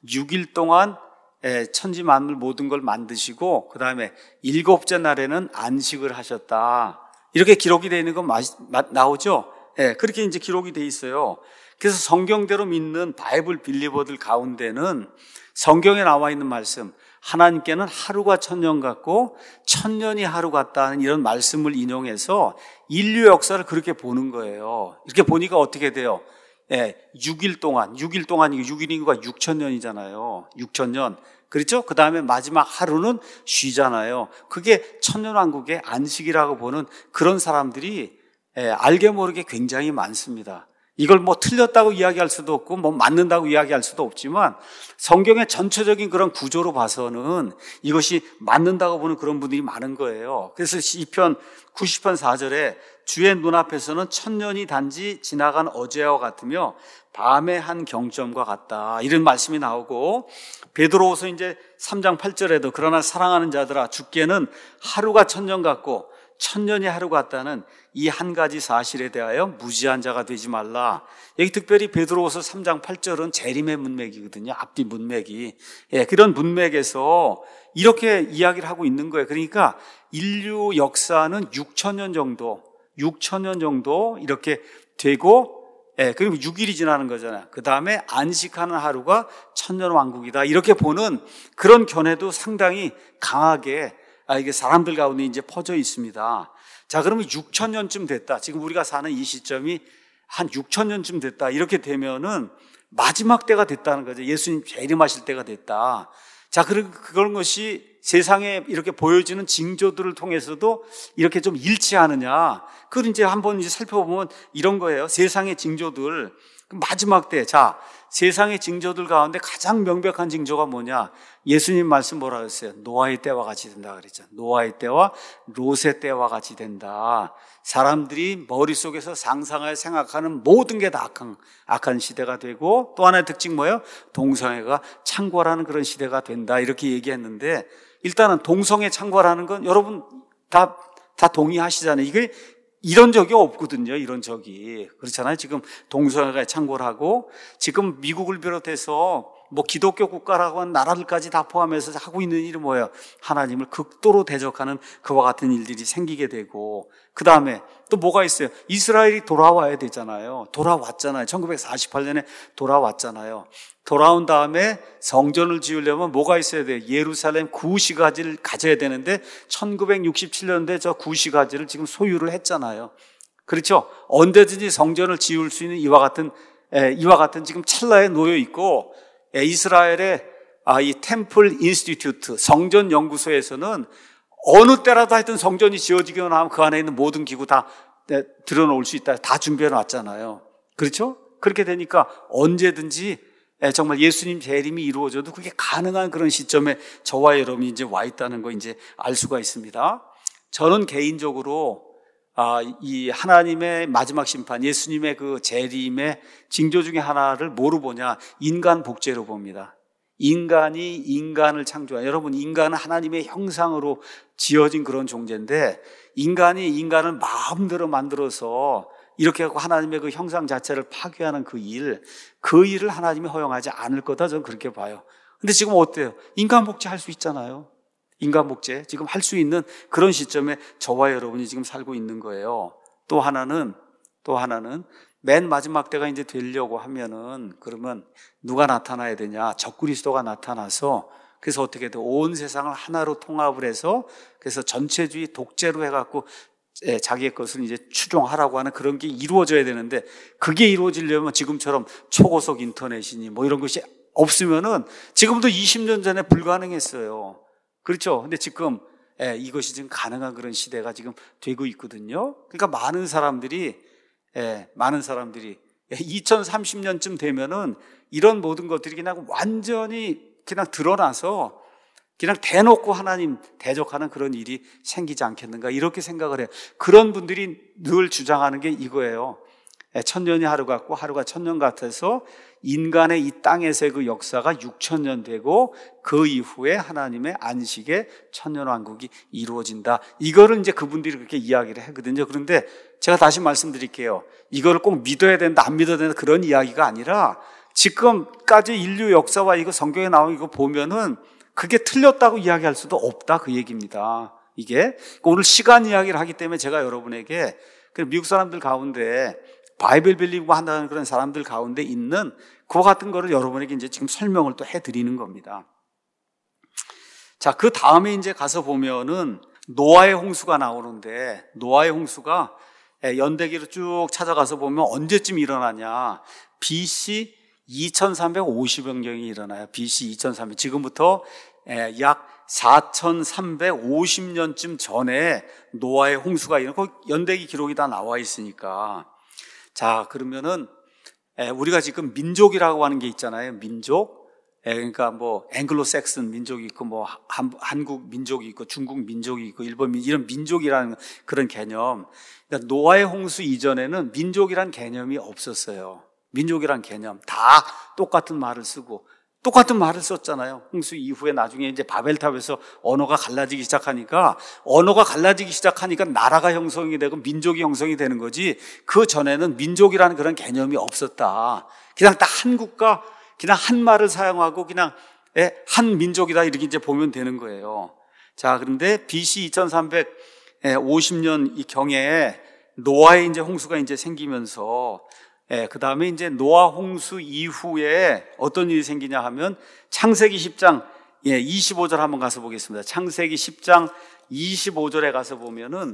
천지 만물 모든 걸 만드시고, 그 다음에 7째 날에는 안식을 하셨다. 이렇게 기록이 되어 있는 건 나오죠? 예, 그렇게 이제 기록이 되어 있어요. 그래서 성경대로 믿는 바이블 빌리버들 가운데는 성경에 나와 있는 말씀, 하나님께는 하루가 천년 같고 천년이 하루 같다는 이런 말씀을 인용해서 인류 역사를 그렇게 보는 거예요. 이렇게 보니까 어떻게 돼요? 예, 6일 동안, 6일인구가 6천년이잖아요. 6천년. 그렇죠? 그 다음에 마지막 하루는 쉬잖아요. 그게 천년왕국의 안식이라고 보는 그런 사람들이 알게 모르게 굉장히 많습니다. 이걸 뭐 틀렸다고 이야기할 수도 없고 뭐 맞는다고 이야기할 수도 없지만, 성경의 전체적인 그런 구조로 봐서는 이것이 맞는다고 보는 그런 분들이 많은 거예요. 그래서 시편 90편 4절에 주의 눈앞에서는 천년이 단지 지나간 어제와 같으며 밤의 한 경점과 같다, 이런 말씀이 나오고, 베드로후서 이제 3장 8절에도 그러나 사랑하는 자들아 주께는 하루가 천년 같고 천년이 하루 같다는 이 한 가지 사실에 대하여 무지한 자가 되지 말라. 여기 특별히 베드로후서 3장 8절은 재림의 문맥이거든요. 앞뒤 문맥이. 예, 그런 문맥에서 이렇게 이야기를 하고 있는 거예요. 그러니까 인류 역사는 6천년 정도 이렇게 되고, 예, 그리고 6일이 지나는 거잖아요. 그 다음에 안식하는 하루가 천년왕국이다, 이렇게 보는 그런 견해도 상당히 강하게 이게 사람들 가운데 이제 퍼져 있습니다. 자, 그러면 6천년쯤 됐다. 지금 우리가 사는 이 시점이 한 6천년쯤 됐다. 이렇게 되면은 마지막 때가 됐다는 거죠. 예수님 재림하실 때가 됐다. 자, 그런 것이 세상에 이렇게 보여지는 징조들을 통해서도 이렇게 좀 일치하느냐. 그걸 이제 한번 이제 살펴보면 이런 거예요. 세상의 징조들. 마지막 때. 자, 세상의 징조들 가운데 가장 명백한 징조가 뭐냐? 예수님 말씀 뭐라 그랬어요? 노아의 때와 같이 된다 그랬죠. 노아의 때와 롯의 때와 같이 된다. 사람들이 머릿속에서 상상하여 생각하는 모든 게 다 악한 시대가 되고, 또 하나의 특징 뭐예요? 동성애가 창궐하는 그런 시대가 된다, 이렇게 얘기했는데, 일단은 동성애 창궐하는 건 여러분 다 동의하시잖아요. 이게 이런 적이 없거든요. 이런 적이. 그렇잖아요. 지금 동성애가 창궐하고, 지금 미국을 비롯해서 뭐 기독교 국가라고 하는 나라들까지 다 포함해서 하고 있는 일이 뭐예요? 하나님을 극도로 대적하는 그와 같은 일들이 생기게 되고, 그 다음에 또 뭐가 있어요? 이스라엘이 돌아와야 되잖아요. 돌아왔잖아요. 1948년에 돌아왔잖아요. 돌아온 다음에 성전을 지으려면 뭐가 있어야 돼요? 예루살렘 구시가지를 가져야 되는데 1967년도에 저 구시가지를 지금 소유를 했잖아요. 그렇죠? 언제든지 성전을 지을 수 있는 이와 같은 지금 찰나에 놓여 있고, 이스라엘의 이 템플 인스티튜트 성전 연구소에서는 어느 때라도 하여튼 성전이 지어지기만 하면 그 안에 있는 모든 기구 다 들여놓을 수 있다, 다 준비해 놨잖아요. 그렇죠? 그렇게 되니까 언제든지 정말 예수님 재림이 이루어져도 그게 가능한 그런 시점에 저와 여러분이 이제 와 있다는 거 이제 알 수가 있습니다. 저는 개인적으로 이 하나님의 마지막 심판, 예수님의 그 재림의 징조 중에 하나를 뭐로 보냐? 인간 복제로 봅니다. 인간이 인간을 창조한, 여러분, 인간은 하나님의 형상으로 지어진 그런 존재인데, 인간이 인간을 마음대로 만들어서 이렇게 하고 하나님의 그 형상 자체를 파괴하는 그 일을 하나님이 허용하지 않을 거다, 저는 그렇게 봐요. 근데 지금 어때요? 인간 복제 할 수 있잖아요. 인간 복제 지금 할 수 있는 그런 시점에 저와 여러분이 지금 살고 있는 거예요. 또 하나는 맨 마지막 때가 이제 되려고 하면은, 그러면 누가 나타나야 되냐? 적그리스도가 나타나서, 그래서 어떻게 돼? 온 세상을 하나로 통합을 해서, 그래서 전체주의 독재로 해갖고 자기의 것을 이제 추종하라고 하는 그런 게 이루어져야 되는데, 그게 이루어지려면 지금처럼 초고속 인터넷이니 뭐 이런 것이 없으면은 지금도 20년 전에 불가능했어요. 그렇죠? 근데 지금 이것이 지금 가능한 그런 시대가 지금 되고 있거든요. 그러니까 많은 사람들이 2030년쯤 되면은 이런 모든 것들이 그냥 완전히 그냥 드러나서 그냥 대놓고 하나님 대적하는 그런 일이 생기지 않겠는가, 이렇게 생각을 해요. 그런 분들이 늘 주장하는 게 이거예요. 천년이 하루 같고 하루가 천년 같아서 인간의 이 땅에서의 그 역사가 6천년 되고 그 이후에 하나님의 안식의 천년왕국이 이루어진다. 이거를 이제 그분들이 그렇게 이야기를 하거든요. 그런데 제가 다시 말씀드릴게요. 이거를 꼭 믿어야 된다, 안 믿어야 된다, 그런 이야기가 아니라 지금까지 인류 역사와 이거 성경에 나온 이거 보면은 그게 틀렸다고 이야기할 수도 없다, 그 얘기입니다. 이게 오늘 시간 이야기를 하기 때문에 제가 여러분에게 미국 사람들 가운데 바이블 빌리고 한다는 그런 사람들 가운데 있는 그와 같은 거를 여러분에게 이제 지금 설명을 또 해드리는 겁니다. 자, 그 다음에 이제 가서 보면은 노아의 홍수가 나오는데, 노아의 홍수가 연대기로 쭉 찾아가서 보면 언제쯤 일어나냐? BC 2350년경이 일어나요. BC 2300. 지금부터 약 4350년쯤 전에 노아의 홍수가 일어나고 연대기 기록이 다 나와 있으니까. 자, 그러면은 우리가 지금 민족이라고 하는 게 있잖아요. 민족. 그러니까 뭐 앵글로색슨 민족이 있고 뭐 한국 민족이 있고 중국 민족이 있고 일본 이런 민족이라는 그런 개념. 그러니까 노아의 홍수 이전에는 민족이란 개념이 없었어요. 민족이란 개념 다 똑같은 말을 쓰고 똑같은 말을 썼잖아요. 홍수 이후에 나중에 이제 바벨탑에서 언어가 갈라지기 시작하니까 나라가 형성이 되고 민족이 형성이 되는 거지, 그 전에는 민족이라는 그런 개념이 없었다. 그냥 딱 한 국가, 그냥 한 말을 사용하고 그냥 한 민족이다, 이렇게 이제 보면 되는 거예요. 자, 그런데 BC 2350년 이 경에 노아의 이제 홍수가 이제 생기면서 그 다음에 이제 노아 홍수 이후에 어떤 일이 생기냐 하면 창세기 10장 25절 한번 가서 보겠습니다. 창세기 10장 25절에 가서 보면은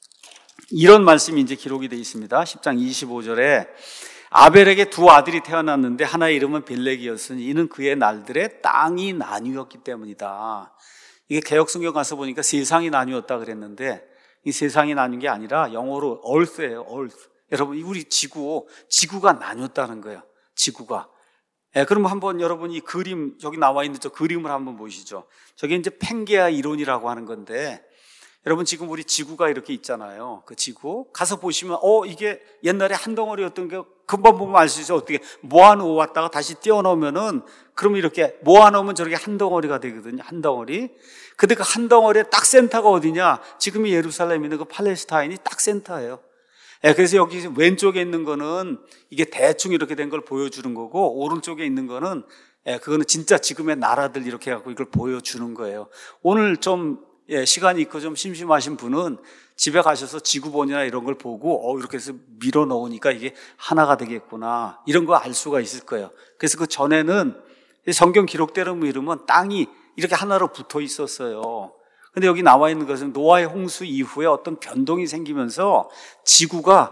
이런 말씀이 이제 기록이 되어 있습니다. 10장 25절에 아벨에게 두 아들이 태어났는데 하나의 이름은 벨렉이었으니 이는 그의 날들에 땅이 나뉘었기 때문이다. 이게 개역성경 가서 보니까 세상이 나뉘었다 그랬는데 이 세상이 나뉜 게 아니라 영어로 earth예요. earth. 여러분, 우리 지구가 나뉘었다는 거예요. 지구가. 그럼 한번 여러분 이 그림, 저기 나와 있는 저 그림을 한번 보시죠. 저게 이제 팽게아 이론이라고 하는 건데, 여러분 지금 우리 지구가 이렇게 있잖아요. 그 지구 가서 보시면 이게 옛날에 한 덩어리였던 게 금방 보면 알 수 있어요. 어떻게 모아놓아 왔다가 다시 띄워놓으면은, 그러면 이렇게 모아놓으면 저렇게 한 덩어리가 되거든요. 한 덩어리. 근데 그 한 덩어리의 딱 센터가 어디냐? 지금 예루살렘에 있는 그 팔레스타인이 딱 센터예요. 그래서 여기 왼쪽에 있는 거는 이게 대충 이렇게 된 걸 보여주는 거고, 오른쪽에 있는 거는 그거는 진짜 지금의 나라들 이렇게 해갖고 이걸 보여주는 거예요. 오늘 좀 시간이 있고 좀 심심하신 분은 집에 가셔서 지구본이나 이런 걸 보고 이렇게 해서 밀어 넣으니까 이게 하나가 되겠구나, 이런 거 알 수가 있을 거예요. 그래서 그 전에는 성경 기록대로 이르면 땅이 이렇게 하나로 붙어 있었어요. 근데 여기 나와 있는 것은 노아의 홍수 이후에 어떤 변동이 생기면서 지구가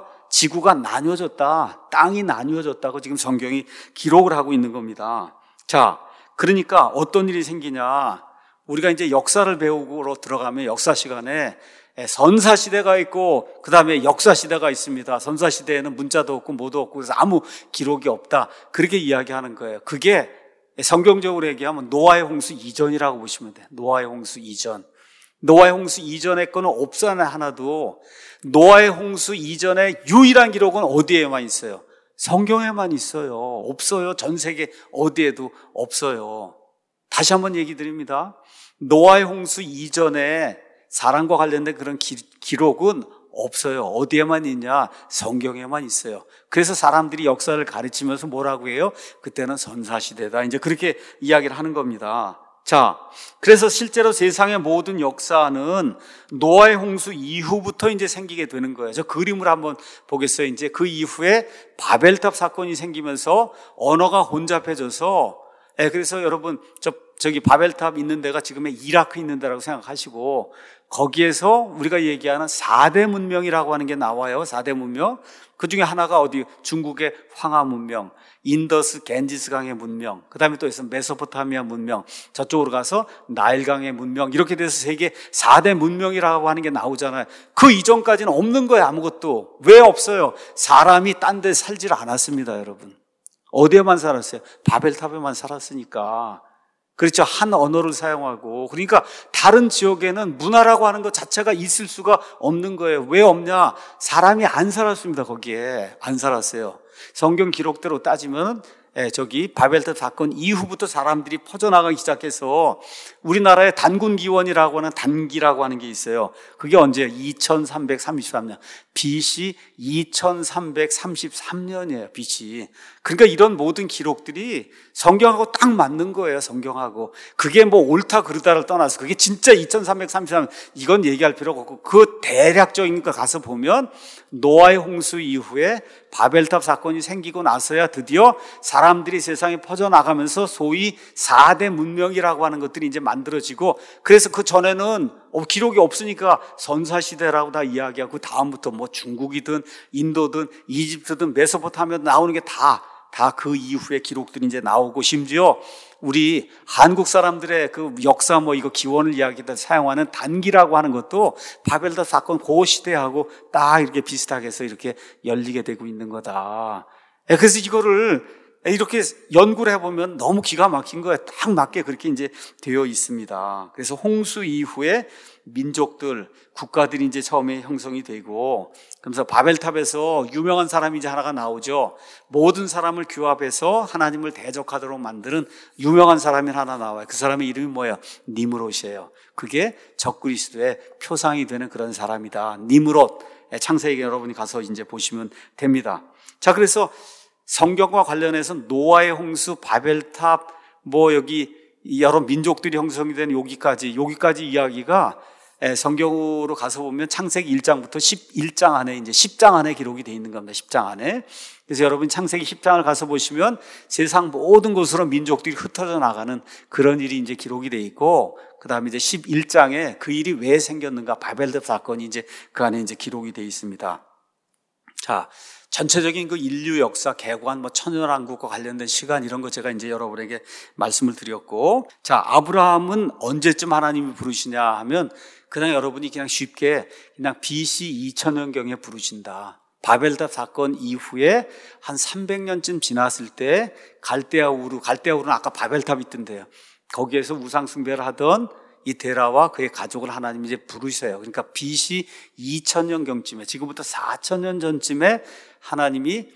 나뉘어졌다, 땅이 나뉘어졌다고 지금 성경이 기록을 하고 있는 겁니다. 자, 그러니까 어떤 일이 생기냐? 우리가 이제 역사를 배우러 들어가면 역사 시간에 선사시대가 있고 그 다음에 역사시대가 있습니다. 선사시대에는 문자도 없고 뭐도 없고 그래서 아무 기록이 없다, 그렇게 이야기하는 거예요. 그게 성경적으로 얘기하면 노아의 홍수 이전이라고 보시면 돼요. 노아의 홍수 이전. 노아의 홍수 이전의 거는 없어요, 하나도. 노아의 홍수 이전의 유일한 기록은 어디에만 있어요? 성경에만 있어요. 없어요. 전 세계 어디에도 없어요. 다시 한번 얘기 드립니다. 노아의 홍수 이전에 사람과 관련된 그런 기록은 없어요. 어디에만 있냐? 성경에만 있어요. 그래서 사람들이 역사를 가르치면서 뭐라고 해요? 그때는 선사시대다. 이제 그렇게 이야기를 하는 겁니다. 자, 그래서 실제로 세상의 모든 역사는 노아의 홍수 이후부터 이제 생기게 되는 거예요. 저 그림을 한번 보겠어요. 이제 그 이후에 바벨탑 사건이 생기면서 언어가 혼잡해져서, 그래서 여러분, 저기 바벨탑 있는 데가 지금의 이라크 있는 데라고 생각하시고, 거기에서 우리가 얘기하는 4대 문명이라고 하는 게 나와요. 4대 문명. 그 중에 하나가 어디? 중국의 황하 문명, 인더스 겐지스강의 문명, 그 다음에 또 있으면 메소포타미아 문명, 저쪽으로 가서 나일강의 문명, 이렇게 돼서 세계 4대 문명이라고 하는 게 나오잖아요. 그 이전까지는 없는 거예요. 아무것도. 왜 없어요? 사람이 딴 데 살질 않았습니다, 여러분. 어디에만 살았어요? 바벨탑에만 살았으니까. 그렇죠. 한 언어를 사용하고. 그러니까 다른 지역에는 문화라고 하는 것 자체가 있을 수가 없는 거예요. 왜 없냐? 사람이 안 살았습니다. 거기에 안 살았어요. 성경 기록대로 따지면 저기 바벨탑 사건 이후부터 사람들이 퍼져나가기 시작해서 우리나라의 단군기원이라고 하는 단기라고 하는 게 있어요. 그게 언제예요? 2333년. BC 2333년이에요. BC. 그러니까 이런 모든 기록들이 성경하고 딱 맞는 거예요. 성경하고. 그게 뭐 옳다 그르다를 떠나서 그게 진짜 2333년 이건 얘기할 필요가 없고 그 대략적인 거 가서 보면 노아의 홍수 이후에 바벨탑 사건이 생기고 나서야 드디어 사람들이 세상에 퍼져나가면서 소위 4대 문명이라고 하는 것들이 이제 만들어지고, 그래서 그 전에는 기록이 없으니까 선사시대라고 다 이야기하고, 다음부터 뭐 중국이든 인도든 이집트든 메소포타미아 나오는 게 다 그 이후에 기록들이 이제 나오고, 심지어 우리 한국 사람들의 그 역사 뭐 이거 기원을 이야기할 때 사용하는 단기라고 하는 것도 바벨탑 사건 그 시대하고 딱 이렇게 비슷하게 해서 이렇게 열리게 되고 있는 거다. 그래서 이거를 이렇게 연구를 해보면 너무 기가 막힌 거예요. 딱 맞게 그렇게 이제 되어 있습니다. 그래서 홍수 이후에 민족들, 국가들이 이제 처음에 형성이 되고, 그러면서 바벨탑에서 유명한 사람이 이제 하나가 나오죠. 모든 사람을 규합해서 하나님을 대적하도록 만드는 유명한 사람이 하나 나와요. 그 사람의 이름이 뭐예요? 니므롯이에요. 그게 적그리스도의 표상이 되는 그런 사람이다. 니므롯. 창세기 여러분이 가서 이제 보시면 됩니다. 자, 그래서 성경과 관련해서 노아의 홍수, 바벨탑, 뭐 여기 여러 민족들이 형성이 된 여기까지 이야기가 성경으로 가서 보면 창세기 1장부터 11장 안에 이제 10장 안에 기록이 되어 있는 겁니다. 10장 안에. 그래서 여러분 창세기 10장을 가서 보시면 세상 모든 곳으로 민족들이 흩어져 나가는 그런 일이 이제 기록이 되어 있고, 그 다음에 이제 11장에 그 일이 왜 생겼는가, 바벨탑 사건이 이제 그 안에 이제 기록이 되어 있습니다. 자, 전체적인 그 인류 역사, 개관, 뭐 천연왕국과 관련된 시간 이런 거 제가 이제 여러분에게 말씀을 드렸고, 자, 아브라함은 언제쯤 하나님이 부르시냐 하면 그냥 여러분이 그냥 쉽게 그냥 BC 2000년경에 부르신다. 바벨탑 사건 이후에 한 300년쯤 지났을 때 갈대아우르는 아까 바벨탑이 있던데요. 거기에서 우상 숭배를 하던 이 데라와 그의 가족을 하나님이 이제 부르세요. 그러니까 BC 2000년경쯤에, 지금부터 4000년 전쯤에 하나님이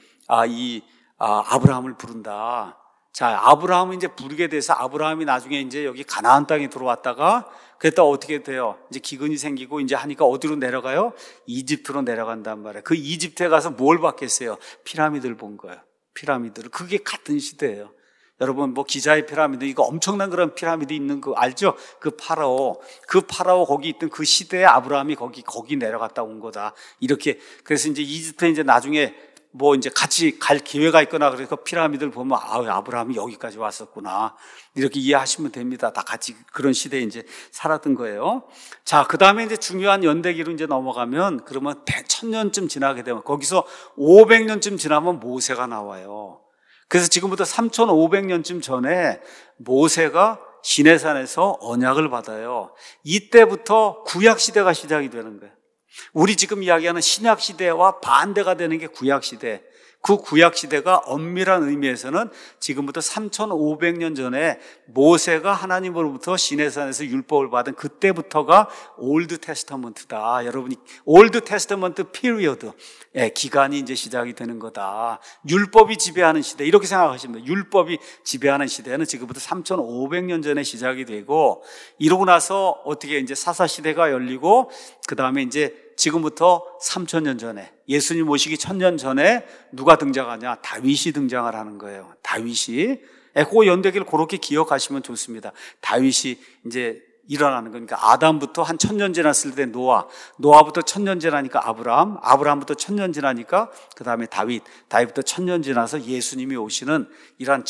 아브라함을 부른다. 자, 아브라함을 이제 부르게 돼서 아브라함이 나중에 이제 여기 가나안 땅에 들어왔다가 그랬다 어떻게 돼요? 이제 기근이 생기고 이제 하니까 어디로 내려가요? 이집트로 내려간단 말이에요. 그 이집트에 가서 뭘 봤겠어요? 피라미드를 본 거예요. 피라미드를. 그게 같은 시대예요. 여러분 뭐 기자의 피라미드, 이거 엄청난 그런 피라미드 있는 거 알죠? 그 파라오 거기 있던 그 시대에 아브라함이 거기 내려갔다 온 거다. 이렇게. 그래서 이제 이집트에 이제 나중에 뭐 이제 같이 갈 기회가 있거나 그래서 피라미드를 보면 아브라함이 여기까지 왔었구나. 이렇게 이해하시면 됩니다. 다 같이 그런 시대에 이제 살았던 거예요. 자, 그 다음에 이제 중요한 연대기로 이제 넘어가면 그러면 1000년쯤 지나게 되면 거기서 500년쯤 지나면 모세가 나와요. 그래서 지금부터 3500년쯤 전에 모세가 시내산에서 언약을 받아요. 이때부터 구약시대가 시작이 되는 거예요. 우리 지금 이야기하는 신약시대와 반대가 되는 게 구약시대. 그 구약 시대가 엄밀한 의미에서는 지금부터 3,500년 전에 모세가 하나님으로부터 시내산에서 율법을 받은 그때부터가 올드 테스터먼트다. 여러분이 올드 테스터먼트 피리어드 기간이 이제 시작이 되는 거다. 율법이 지배하는 시대 이렇게 생각하시면 돼요. 율법이 지배하는 시대는 지금부터 3,500년 전에 시작이 되고 이러고 나서 어떻게 이제 사사 시대가 열리고 그 다음에 이제 지금부터 3,000년 전에 예수님 오시기 1,000년 전에 누가 등장하냐? 다윗이 등장을 하는 거예요. 다윗이. 그 연대기를 그렇게 기억하시면 좋습니다. 다윗이 이제 일어나는 거니까 아담부터 한 1,000년 지났을 때 노아부터 1,000년 지나니까 아브라함부터 1,000년 지나니까 그 다음에 다윗부터 1,000년 지나서 예수님이 오시는 이러한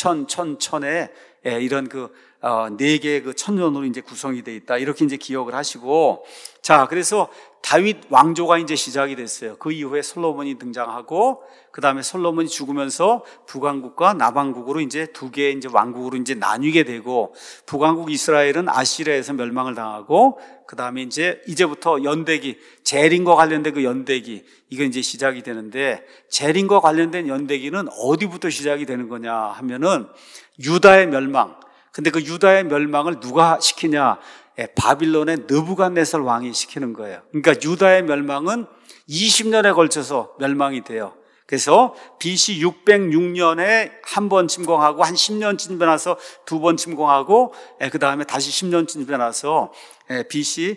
천의 이런 네 개의 그 천년으로 이제 구성이 되어 있다. 이렇게 이제 기억을 하시고 자, 그래서 다윗 왕조가 이제 시작이 됐어요. 그 이후에 솔로몬이 등장하고 그 다음에 솔로몬이 죽으면서 북왕국과 남왕국으로 이제 두 개의 이제 왕국으로 이제 나뉘게 되고 북왕국 이스라엘은 아시리아에서 멸망을 당하고 그 다음에 이제부터 연대기 재림과 관련된 그 연대기 이거 이제 시작이 되는데 재림과 관련된 연대기는 어디부터 시작이 되는 거냐 하면은 유다의 멸망. 근데 그 유다의 멸망을 누가 시키냐? 바빌론의 느부갓네살 왕이 시키는 거예요. 그러니까 유다의 멸망은 20년에 걸쳐서 멸망이 돼요. 그래서 BC 606년에 한 번 침공하고 한 10년 침변해서 두 번 침공하고 그 다음에 다시 10년 침변해서 BC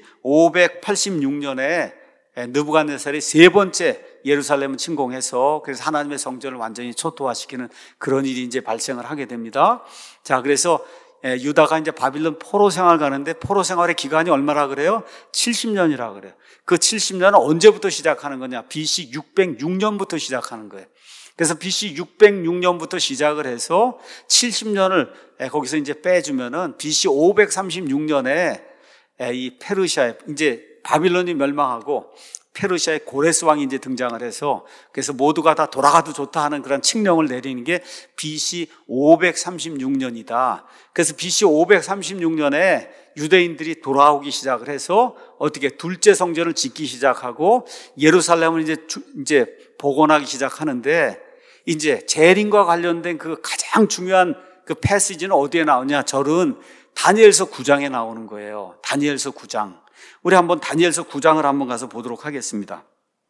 586년에 느부갓네살이 세 번째 예루살렘을 침공해서 그래서 하나님의 성전을 완전히 초토화시키는 그런 일이 이제 발생을 하게 됩니다. 자, 그래서 유다가 이제 바빌론 포로 생활 가는데 포로 생활의 기간이 얼마나 그래요? 70년이라 그래요. 그 70년은 언제부터 시작하는 거냐? BC 606년부터 시작하는 거예요. 그래서 BC 606년부터 시작을 해서 70년을 거기서 이제 빼주면은 BC 536년에 이 페르시아에 이제 바빌론이 멸망하고 페르시아의 고레스 왕이 이제 등장을 해서 그래서 모두가 다 돌아가도 좋다 하는 그런 칙령을 내리는 게 BC 536년이다. 그래서 BC 536년에 유대인들이 돌아오기 시작을 해서 어떻게 둘째 성전을 짓기 시작하고 예루살렘을 이제 복원하기 시작하는데 이제 재림과 관련된 그 가장 중요한 그 패시지는 어디에 나오냐? 절은 다니엘서 9장에 나오는 거예요. 다니엘서 9장. 우리 한번 다니엘서 9장을 한번 가서 보도록 하겠습니다.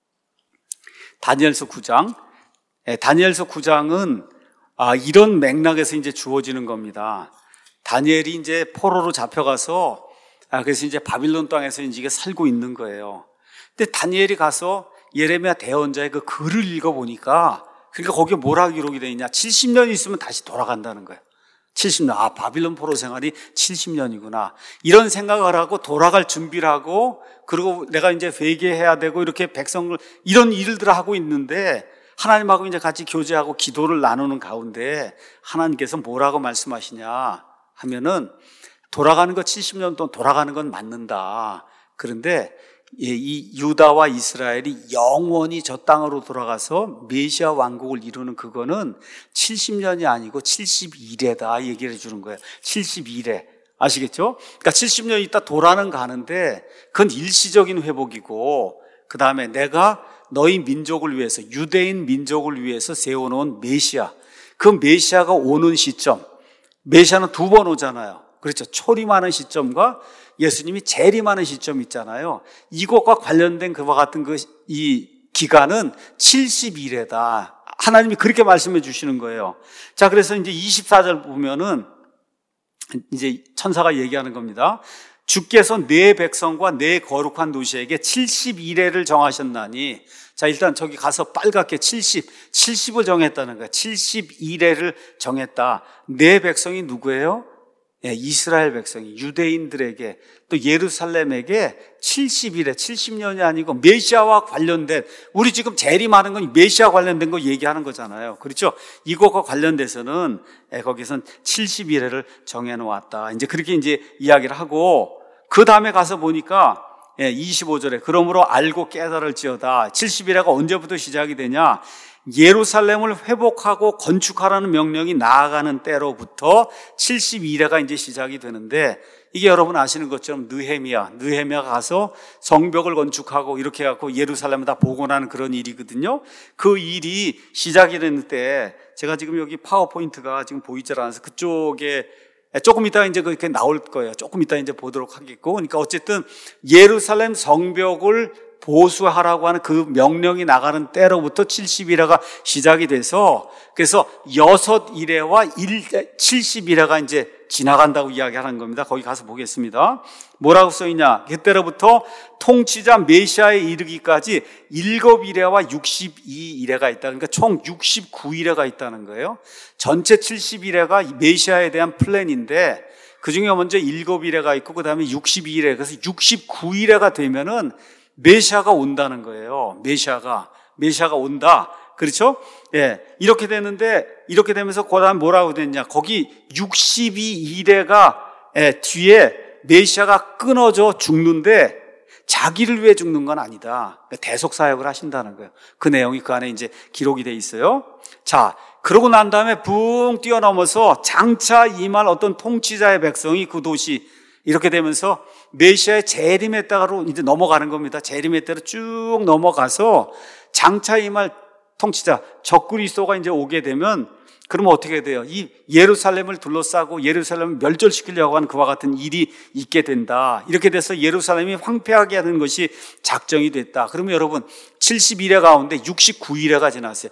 다니엘서 9장. 다니엘서 9장은 이런 맥락에서 이제 주어지는 겁니다. 다니엘이 이제 포로로 잡혀가서 그래서 이제 바빌론 땅에서 이제 살고 있는 거예요. 근데 다니엘이 가서 예레미야 대언자의 그 글을 읽어보니까 그러니까 거기에 뭐라고 기록이 되어 있냐? 70년이 있으면 다시 돌아간다는 거예요. 70년. 바빌론 포로 생활이 70년이구나. 이런 생각을 하고 돌아갈 준비를 하고 그리고 내가 이제 회개해야 되고 이렇게 백성을 이런 일들을 하고 있는데 하나님하고 이제 같이 교제하고 기도를 나누는 가운데 하나님께서 뭐라고 말씀하시냐 하면은 돌아가는 거 70년 동안 돌아가는 건 맞는다. 그런데 이 유다와 이스라엘이 영원히 저 땅으로 돌아가서 메시아 왕국을 이루는 그거는 70년이 아니고 71회다 얘기를 해주는 거예요. 71회. 아시겠죠? 그러니까 70년 있다 돌아는 가는데 그건 일시적인 회복이고 그 다음에 내가 너희 민족을 위해서 유대인 민족을 위해서 세워놓은 메시아 그 메시아가 오는 시점 메시아는 두 번 오잖아요. 그렇죠. 초림하는 시점과 예수님이 재림하는 시점 있잖아요. 이것과 관련된 그와 같은 이 기간은 70일에다. 하나님이 그렇게 말씀해 주시는 거예요. 자, 그래서 이제 24절 보면은 이제 천사가 얘기하는 겁니다. 주께서 내 백성과 내 거룩한 도시에게 70일에를 정하셨나니 자, 일단 저기 가서 빨갛게 70을 정했다는 거예요. 70일에를 정했다. 내 백성이 누구예요? 이스라엘 백성이 유대인들에게 또 예루살렘에게 70일에 70년이 아니고 메시아와 관련된 우리 지금 재림하는 건 메시아 관련된 거 얘기하는 거잖아요. 그렇죠? 이것과 관련돼서는 거기선 70일에를 정해놓았다. 이제 그렇게 이제 이야기를 하고 그 다음에 가서 보니까 25절에 그러므로 알고 깨달을지어다. 70일에가 언제부터 시작이 되냐? 예루살렘을 회복하고 건축하라는 명령이 나아가는 때로부터 72회가 이제 시작이 되는데 이게 여러분 아시는 것처럼 느헤미야가 가서 성벽을 건축하고 이렇게 해갖고 예루살렘을 다 복원하는 그런 일이거든요. 그 일이 시작이 됐는데 제가 지금 여기 파워포인트가 지금 보이질 않아서 그쪽에 조금 이따 이제 그렇게 나올 거예요. 조금 이따 이제 보도록 하겠고. 그러니까 어쨌든 예루살렘 성벽을 보수하라고 하는 그 명령이 나가는 때로부터 70일회가 시작이 돼서 그래서 6일회와 70일회가 이제 지나간다고 이야기하는 겁니다. 거기 가서 보겠습니다. 뭐라고 써있냐? 그때로부터 통치자 메시아에 이르기까지 7일회와 62일회가 있다. 그러니까 총 69일회가 있다는 거예요. 전체 70일회가 메시아에 대한 플랜인데 그 중에 먼저 7일회가 있고 그 다음에 62일회, 그래서 69일회가 되면은 메시아가 온다는 거예요. 메시아가 온다. 그렇죠? 예. 이렇게 되는데, 이렇게 되면서 그 다음 뭐라고 됐냐. 거기 62일회가 뒤에 메시아가 끊어져 죽는데 자기를 위해 죽는 건 아니다. 대속 사역을 하신다는 거예요. 그 내용이 그 안에 이제 기록이 돼 있어요. 자, 그러고 난 다음에 붕 뛰어넘어서 장차 임할 어떤 통치자의 백성이 그 도시 이렇게 되면서 메시아의 재림의 때로 이제 넘어가는 겁니다. 재림의 때로 쭉 넘어가서 장차 임할 통치자 적그리스도가 이제 오게 되면 그러면 어떻게 돼요? 이 예루살렘을 둘러싸고 예루살렘을 멸절시키려고 하는 그와 같은 일이 있게 된다. 이렇게 돼서 예루살렘이 황폐하게 하는 것이 작정이 됐다. 그러면 여러분 70일회 가운데 69일회가 지났어요.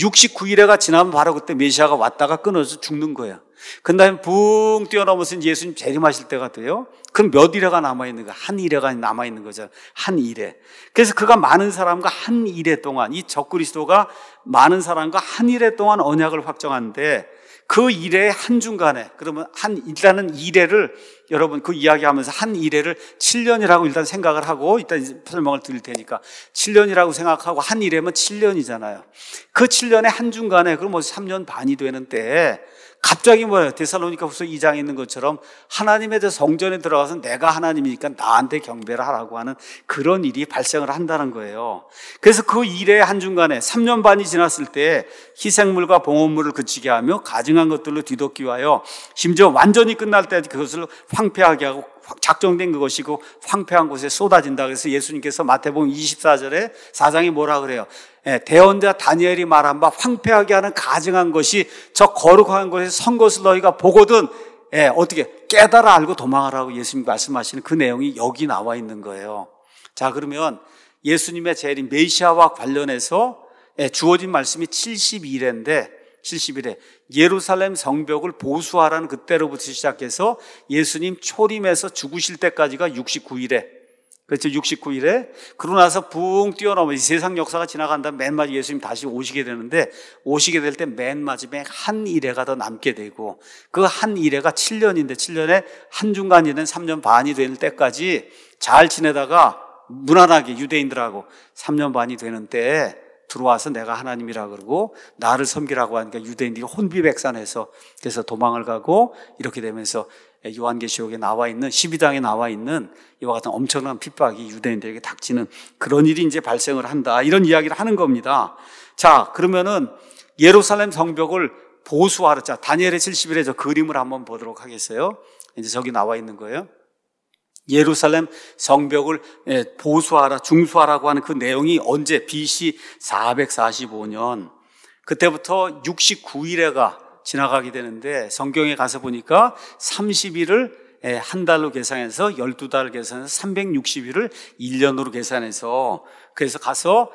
69일회가 지나면 바로 그때 메시아가 왔다가 끊어져 죽는 거예요. 그 다음에 붕 뛰어넘어서 예수님 재림하실 때가 돼요. 그럼 몇 일회가 남아있는 거야? 한 일회가 남아있는 거잖아요. 한 일회. 그래서 그가 많은 사람과 한 일회 동안, 이 적그리스도가 많은 사람과 한 일회 동안 언약을 확정하는데 그 일회의 한중간에, 그러면 일단은 일회를, 여러분 그 이야기하면서 한 일회를 7년이라고 일단 생각을 하고, 일단 설명을 드릴 테니까 7년이라고 생각하고 한 일회면 7년이잖아요. 그 7년의 한중간에, 그럼 3년 반이 되는 때에 갑자기 뭐예요? 데살로니가후서 2장에 있는 것처럼 하나님의 성전에 들어가서 내가 하나님이니까 나한테 경배를 하라고 하는 그런 일이 발생을 한다는 거예요. 그래서 그 일의 한중간에 3년 반이 지났을 때 희생물과 봉헌물을 그치게 하며 가증한 것들로 뒤덮기 위하여 심지어 완전히 끝날 때 그것을 황폐하게 하고 작정된 그것이고 황폐한 곳에 쏟아진다. 그래서 예수님께서 마태복음 24절에 4장이 뭐라 그래요? 대언자 다니엘이 말한 바 황폐하게 하는 가증한 것이 저 거룩한 곳에 선 것을 너희가 보거든 어떻게 깨달아 알고 도망하라고 예수님이 말씀하시는 그 내용이 여기 나와 있는 거예요. 자, 그러면 예수님의 재림 메시아와 관련해서 주어진 말씀이 70일인데 70일에 예루살렘 성벽을 보수하라는 그때로부터 시작해서 예수님 초림에서 죽으실 때까지가 69일에, 그렇죠? 69일에 그러고 나서 붕 뛰어넘어 이 세상 역사가 지나간 다음 맨 마지막에 예수님 다시 오시게 되는데 오시게 될 때 맨 마지막에 한 일회가 더 남게 되고 그 한 일회가 7년인데 7년에 한중간이는 3년 반이 되는 때까지 잘 지내다가 무난하게 유대인들하고 3년 반이 되는 때에 들어와서 내가 하나님이라 그러고 나를 섬기라고 하니까 유대인들이 혼비백산해서 그래서 도망을 가고 이렇게 되면서 요한계시록에 나와 있는 12장에 나와 있는 이와 같은 엄청난 핍박이 유대인들에게 닥치는 그런 일이 이제 발생을 한다. 이런 이야기를 하는 겁니다. 자, 그러면은 예루살렘 성벽을 보수하라. 자, 다니엘의 70일에 저 그림을 한번 보도록 하겠어요. 이제 저기 나와 있는 거예요. 예루살렘 성벽을 보수하라, 중수하라고 하는 그 내용이 언제? BC 445년. 그때부터 69일회가 지나가게 되는데 성경에 가서 보니까 30일을 한 달로 계산해서 12달 계산해서 360일을 1년으로 계산해서 그래서 가서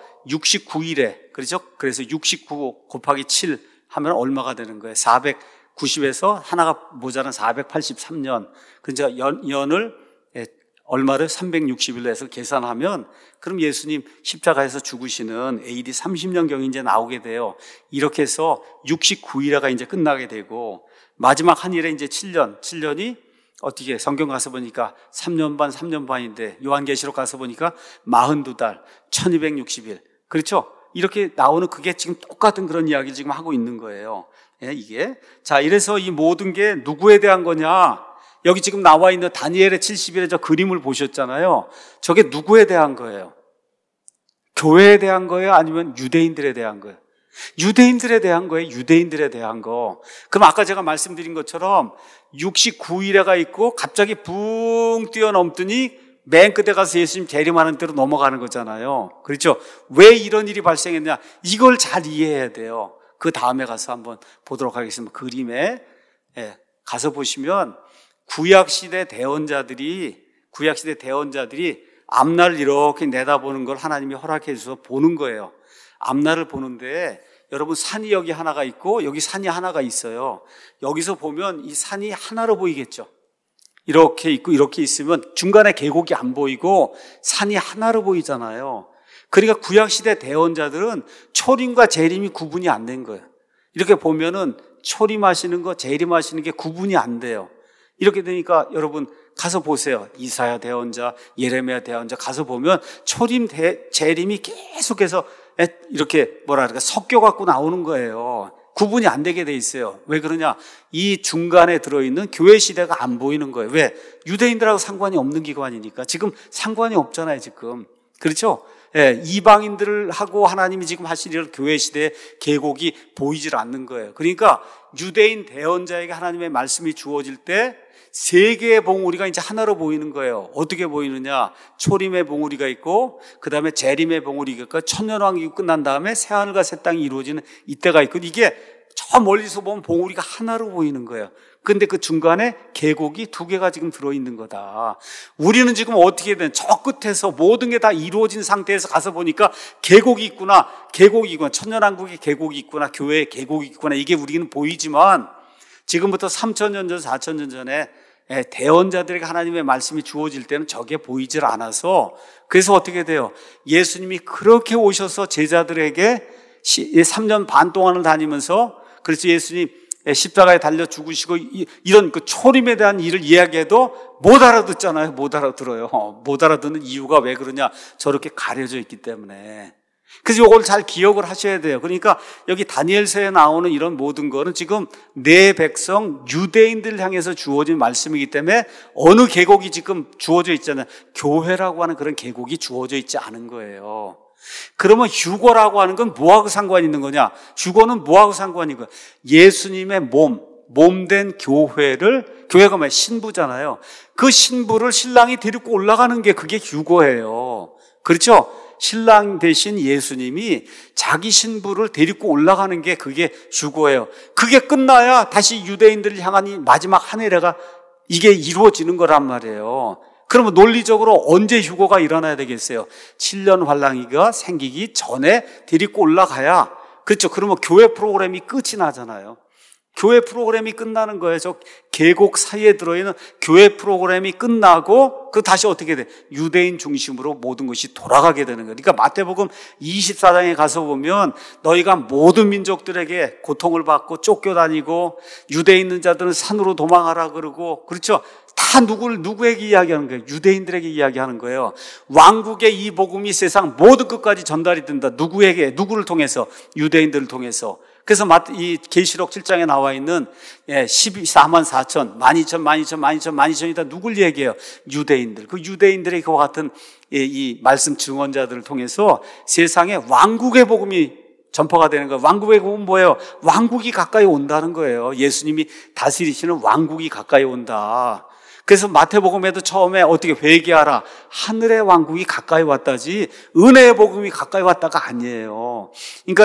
69일에, 그렇죠? 그래서 69 곱하기 7 하면 얼마가 되는 거예요? 490에서 하나가 모자란 483년. 그러니까 연을 얼마를 360일로 해서 계산하면 그럼 예수님 십자가에서 죽으시는 AD 30년경이 이제 나오게 돼요. 이렇게 해서 69일회가 이제 끝나게 되고 마지막 한 일에 이제 7년이 어떻게 성경 가서 보니까 3년 반인데 요한계시록 가서 보니까 42달, 1260일. 그렇죠? 이렇게 나오는 그게 지금 똑같은 그런 이야기를 지금 하고 있는 거예요. 이게. 자, 이래서 이 모든 게 누구에 대한 거냐? 여기 지금 나와 있는 다니엘의 70일의 저 그림을 보셨잖아요. 저게 누구에 대한 거예요? 교회에 대한 거예요? 아니면 유대인들에 대한 거예요? 유대인들에 대한 거예요. 유대인들에 대한 거. 그럼 아까 제가 말씀드린 것처럼 69일에가 있고 갑자기 붕 뛰어넘더니 맨 끝에 가서 예수님 재림하는 대로 넘어가는 거잖아요. 그렇죠? 왜 이런 일이 발생했냐? 이걸 잘 이해해야 돼요. 그 다음에 가서 한번 보도록 하겠습니다. 그림에 가서 보시면 구약시대 대언자들이 앞날을 이렇게 내다보는 걸 하나님이 허락해 주셔서 보는 거예요. 앞날을 보는데 여러분 산이 여기 하나가 있고 여기 산이 하나가 있어요. 여기서 보면 이 산이 하나로 보이겠죠. 이렇게 있고 이렇게 있으면 중간에 계곡이 안 보이고 산이 하나로 보이잖아요. 그러니까 구약시대 대언자들은 초림과 재림이 구분이 안 된 거예요. 이렇게 보면은 초림하시는 거, 재림하시는 게 구분이 안 돼요. 이렇게 되니까 여러분 가서 보세요. 이사야 대언자, 예레미야 대언자 가서 보면 초림, 재림이 계속해서 이렇게 섞여 갖고 나오는 거예요. 구분이 안 되게 돼 있어요. 왜 그러냐? 이 중간에 들어있는 교회 시대가 안 보이는 거예요. 왜? 유대인들하고 상관이 없는 기관이니까. 지금 상관이 없잖아요, 지금. 그렇죠? 이방인들하고 하나님이 지금 하실 이런 교회 시대의 계곡이 보이질 않는 거예요. 그러니까 유대인 대언자에게 하나님의 말씀이 주어질 때 세 개의 봉우리가 이제 하나로 보이는 거예요. 어떻게 보이느냐? 초림의 봉우리가 있고, 그 다음에 재림의 봉우리가 있고, 천년왕국이 끝난 다음에 새하늘과 새 땅이 이루어지는 이때가 있고, 이게 저 멀리서 보면 봉우리가 하나로 보이는 거예요. 근데 그 중간에 계곡이 두 개가 지금 들어있는 거다. 우리는 지금 어떻게 된, 저 끝에서 모든 게 다 이루어진 상태에서 가서 보니까 계곡이 있구나, 천년왕국의 계곡이 있구나, 교회의 계곡이 있구나, 이게 우리는 보이지만 지금부터 3,000년 전, 4,000년 전에 대언자들에게 하나님의 말씀이 주어질 때는 저게 보이질 않아서, 그래서 어떻게 돼요? 예수님이 그렇게 오셔서 제자들에게 3년 반 동안을 다니면서, 그래서 예수님 십자가에 달려 죽으시고 이런 그 초림에 대한 일을 이야기해도 못 알아듣잖아요. 못 알아들어요. 못 알아듣는 이유가 왜 그러냐? 저렇게 가려져 있기 때문에. 그래서 이걸 잘 기억을 하셔야 돼요. 그러니까 여기 다니엘서에 나오는 이런 모든 거는 지금 내 백성 유대인들 향해서 주어진 말씀이기 때문에 어느 계곡이 지금 주어져 있잖아요. 교회라고 하는 그런 계곡이 주어져 있지 않은 거예요. 그러면 휴거라고 하는 건 뭐하고 상관이 있는 거냐? 휴거는 뭐하고 상관이 있는 거야? 예수님의 몸된 교회가 뭐야? 신부잖아요. 그 신부를 신랑이 데리고 올라가는 게 그게 휴거예요. 그렇죠? 신랑 대신 예수님이 자기 신부를 데리고 올라가는 게 그게 휴거예요. 그게 끝나야 다시 유대인들을 향한 이 마지막 한 해례가 이게 이루어지는 거란 말이에요. 그러면 논리적으로 언제 휴거가 일어나야 되겠어요? 7년 환란기가 생기기 전에 데리고 올라가야, 그렇죠? 그러면 교회 프로그램이 끝이 나잖아요. 교회 프로그램이 끝나는 거예요. 저 계곡 사이에 들어있는 교회 프로그램이 끝나고 그 다시 어떻게 돼? 유대인 중심으로 모든 것이 돌아가게 되는 거예요. 그러니까 마태복음 24장에 가서 보면 너희가 모든 민족들에게 고통을 받고 쫓겨다니고 유대에 있는 자들은 산으로 도망하라 그러고, 그렇죠? 다 누구에게 이야기하는 거예요? 유대인들에게 이야기하는 거예요. 왕국의 이 복음이 세상 모든 끝까지 전달이 된다. 누구에게? 누구를 통해서? 유대인들을 통해서. 그래서 이 계시록 7장에 나와 있는 14만 4천, 12,000이 다 누굴 얘기해요? 유대인들. 그 유대인들의 그와 같은 이 말씀 증언자들을 통해서 세상에 왕국의 복음이 전파가 되는 거예요. 왕국의 복음은 뭐예요? 왕국이 가까이 온다는 거예요. 예수님이 다스리시는 왕국이 가까이 온다. 그래서 마태복음에도 처음에 어떻게 회개하라, 하늘의 왕국이 가까이 왔다지 은혜의 복음이 가까이 왔다가 아니에요. 그러니까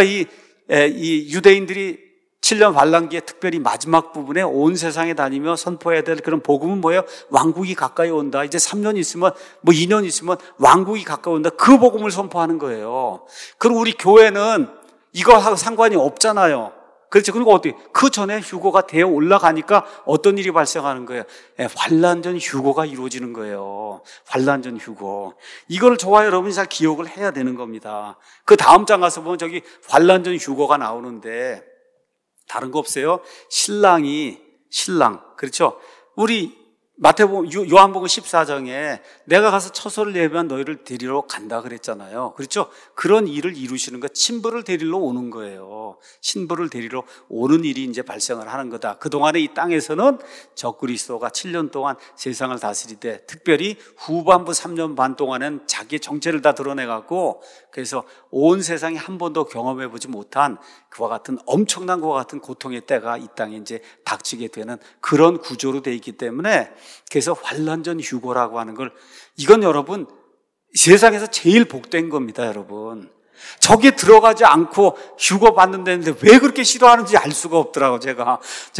이 유대인들이 7년 환란기의 특별히 마지막 부분에 온 세상에 다니며 선포해야 될 그런 복음은 뭐예요? 왕국이 가까이 온다. 이제 3년 있으면 2년 있으면 왕국이 가까이 온다. 그 복음을 선포하는 거예요. 그리고 우리 교회는 이거하고 상관이 없잖아요. 그렇죠. 그리고 어떻게? 그 전에 휴거가 되어 올라가니까 어떤 일이 발생하는 거예요? 환란전 휴거가 이루어지는 거예요. 환란전 휴거. 이걸 저와 여러분이 잘 기억을 해야 되는 겁니다. 그 다음 장 가서 보면 저기 환란전 휴거가 나오는데 다른 거 없어요? 신랑, 그렇죠? 우리 요한복음 14장에 내가 가서 처소를 예비한 너희를 데리러 간다 그랬잖아요. 그렇죠? 그런 일을 이루시는 것, 신부를 데리러 오는 거예요. 신부를 데리러 오는 일이 이제 발생을 하는 거다. 그동안에 이 땅에서는 적그리스도가 7년 동안 세상을 다스리되, 특별히 후반부 3년 반 동안은 자기의 정체를 다 드러내갖고, 그래서 온 세상이 한 번도 경험해보지 못한 그와 같은 엄청난 것과 같은 고통의 때가 이 땅에 이제 닥치게 되는 그런 구조로 되어 있기 때문에, 그래서 환난전 휴거라고 하는 걸, 이건 여러분 세상에서 제일 복된 겁니다. 여러분, 저게 들어가지 않고 휴거 받는다는데 왜 그렇게 싫어하는지 알 수가 없더라고. 제가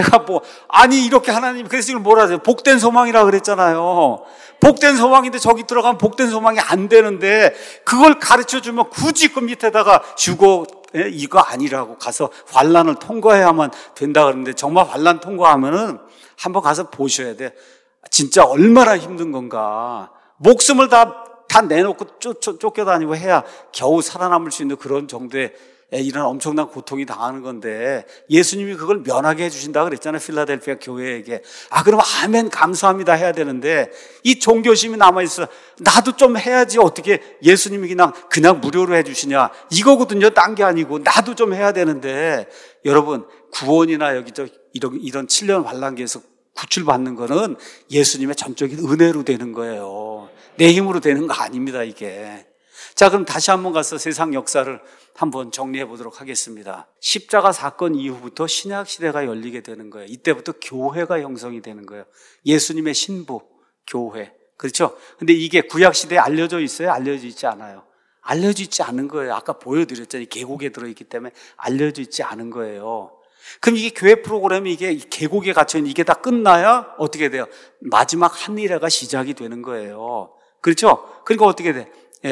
아니 이렇게 하나님 그래서 이걸 뭐라 하세요? 복된 소망이라 그랬잖아요. 복된 소망인데 저기 들어가면 복된 소망이 안 되는데, 그걸 가르쳐주면 굳이 그 밑에다가 휴거 이거 아니라고 가서 환난을 통과해야만 된다 그러는데, 정말 환난 통과하면은 한번 가서 보셔야 돼. 진짜 얼마나 힘든 건가. 목숨을 다 내놓고 쫓겨다니고 해야 겨우 살아남을 수 있는 그런 정도의 이런 엄청난 고통이 당하는 건데, 예수님이 그걸 면하게 해주신다 그랬잖아요. 필라델피아 교회에게. 그럼 아멘 감사합니다 해야 되는데, 이 종교심이 남아있어. 나도 좀 해야지. 어떻게 예수님이 그냥 무료로 해주시냐, 이거거든요. 딴 게 아니고 나도 좀 해야 되는데. 여러분, 구원이나 여기저 이런 7년 환난기에서 구출받는 거는 예수님의 전적인 은혜로 되는 거예요. 내 힘으로 되는 거 아닙니다, 이게. 자, 그럼 다시 한번 가서 세상 역사를 한번 정리해 보도록 하겠습니다. 십자가 사건 이후부터 신약 시대가 열리게 되는 거예요. 이때부터 교회가 형성이 되는 거예요. 예수님의 신부, 교회. 그렇죠? 근데 이게 구약 시대에 알려져 있어요? 알려져 있지 않아요. 알려져 있지 않은 거예요. 아까 보여드렸잖아요. 계곡에 들어있기 때문에 알려져 있지 않은 거예요. 그럼 이게 교회 프로그램이 이게 계곡에 갇혀있는 이게 다 끝나야 어떻게 돼요? 마지막 한 일회가 시작이 되는 거예요. 그렇죠? 그러니까 어떻게 돼?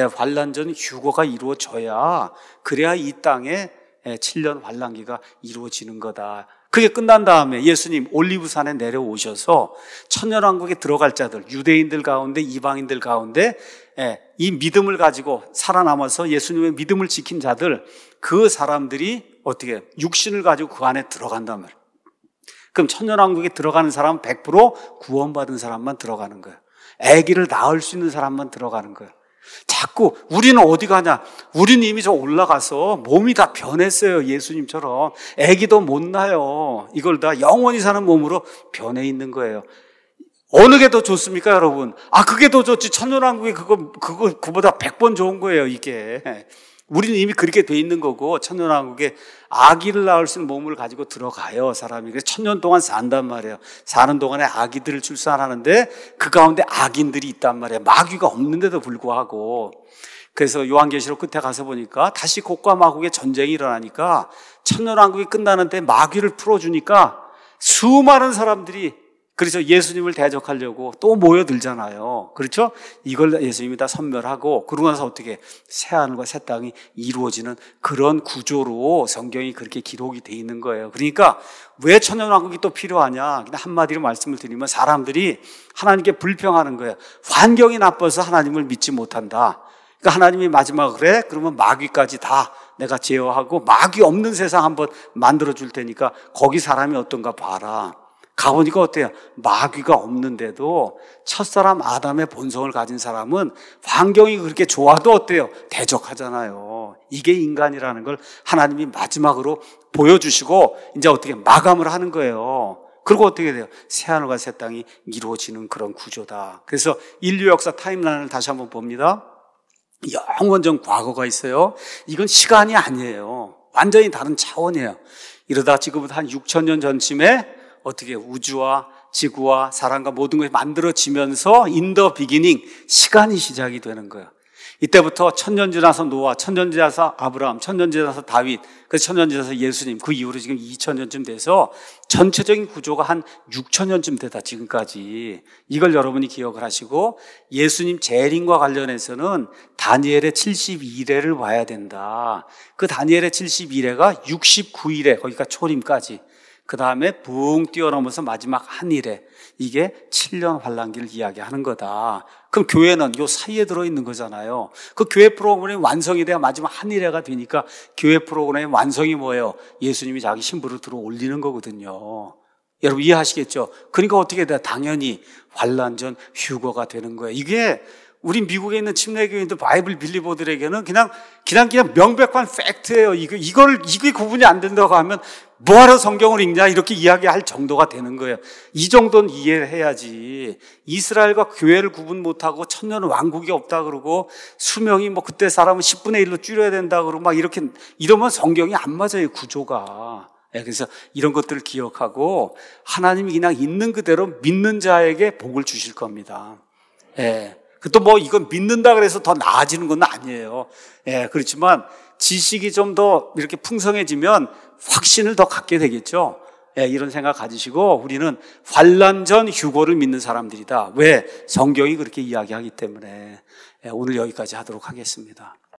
환난전 휴거가 이루어져야, 그래야 이 땅에 7년 환난기가 이루어지는 거다. 그게 끝난 다음에 예수님 올리브산에 내려오셔서 천년왕국에 들어갈 자들, 유대인들 가운데 이방인들 가운데 이 믿음을 가지고 살아남아서 예수님의 믿음을 지킨 자들, 그 사람들이 어떻게 육신을 가지고 그 안에 들어간단 말이에요. 그럼 천년왕국에 들어가는 사람은 100% 구원받은 사람만 들어가는 거예요. 아기를 낳을 수 있는 사람만 들어가는 거예요. 자꾸 우리는 어디 가냐? 우리는 이미 저 올라가서 몸이 다 변했어요. 예수님처럼 아기도 못 낳아요. 이걸 다 영원히 사는 몸으로 변해 있는 거예요. 어느 게 더 좋습니까, 여러분? 그게 더 좋지. 천년왕국이 그보다 100번 좋은 거예요, 이게. 우리는 이미 그렇게 돼 있는 거고, 천년왕국에 아기를 낳을 수 있는 몸을 가지고 들어가요, 사람이. 그래서 1000년 동안 산단 말이에요. 사는 동안에 아기들을 출산하는데 그 가운데 악인들이 있단 말이에요. 마귀가 없는데도 불구하고. 그래서 요한계시록 끝에 가서 보니까 다시 곡과 마곡의 전쟁이 일어나니까, 천년왕국이 끝나는데 마귀를 풀어주니까 수많은 사람들이, 그래서 예수님을 대적하려고 또 모여들잖아요. 그렇죠? 이걸 예수님이 다 선멸하고, 그러고 나서 어떻게 새하늘과 새 땅이 이루어지는 그런 구조로 성경이 그렇게 기록이 돼 있는 거예요. 그러니까 왜 천년왕국이 또 필요하냐? 그냥 한마디로 말씀을 드리면, 사람들이 하나님께 불평하는 거예요. 환경이 나빠서 하나님을 믿지 못한다. 그러니까 하나님이 마지막으로 그래? 그러면 마귀까지 다 내가 제어하고 마귀 없는 세상 한번 만들어 줄 테니까 거기 사람이 어떤가 봐라. 가보니까 어때요? 마귀가 없는데도 첫사람 아담의 본성을 가진 사람은 환경이 그렇게 좋아도 어때요? 대적하잖아요. 이게 인간이라는 걸 하나님이 마지막으로 보여주시고 이제 어떻게 마감을 하는 거예요. 그리고 어떻게 돼요? 새하늘과 새 땅이 이루어지는 그런 구조다. 그래서 인류 역사 타임라인을 다시 한번 봅니다. 영원전 과거가 있어요. 이건 시간이 아니에요. 완전히 다른 차원이에요. 이러다 지금부터 한 6000년 전쯤에 어떻게 우주와 지구와 사람과 모든 것이 만들어지면서 in the beginning, 시간이 시작이 되는 거예요. 이때부터 1000년 지나서 노아, 1000년 지나서 아브라함, 1000년 지나서 다윗, 그래서 1000년 지나서 예수님, 그 이후로 지금 2000년쯤 돼서 전체적인 구조가 한 6000년쯤 되다, 지금까지. 이걸 여러분이 기억을 하시고, 예수님 재림과 관련해서는 다니엘의 72일에를 봐야 된다. 그 다니엘의 72일에가 69일에, 거기가 초림까지. 그 다음에 붕 뛰어넘어서 마지막 한 일에, 이게 7년 환난기를 이야기하는 거다. 그럼 교회는 요 사이에 들어있는 거잖아요. 그 교회 프로그램이 완성이 돼야 마지막 한 일회가 되니까, 교회 프로그램의 완성이 뭐예요? 예수님이 자기 신부를 들어 올리는 거거든요. 여러분 이해하시겠죠? 그러니까 어떻게 돼? 당연히 환난 전 휴거가 되는 거예요. 이게 우리 미국에 있는 침례교인들 바이블 빌리버들에게는 그냥 명백한 팩트예요. 이게 구분이 안 된다고 하면 뭐하러 성경을 읽냐 이렇게 이야기할 정도가 되는 거예요. 이 정도는 이해를 해야지. 이스라엘과 교회를 구분 못하고 천년 왕국이 없다 그러고 수명이 뭐 그때 사람은 10분의 1로 줄여야 된다 그러고 막 이렇게 이러면 성경이 안 맞아요, 구조가. 그래서 이런 것들을 기억하고 하나님이 그냥 있는 그대로 믿는 자에게 복을 주실 겁니다. 또 뭐 이건 믿는다 그래서 더 나아지는 건 아니에요. 그렇지만 지식이 좀 더 이렇게 풍성해지면 확신을 더 갖게 되겠죠. 이런 생각 가지시고 우리는 환난 전 휴거를 믿는 사람들이다. 왜? 성경이 그렇게 이야기하기 때문에. 오늘 여기까지 하도록 하겠습니다.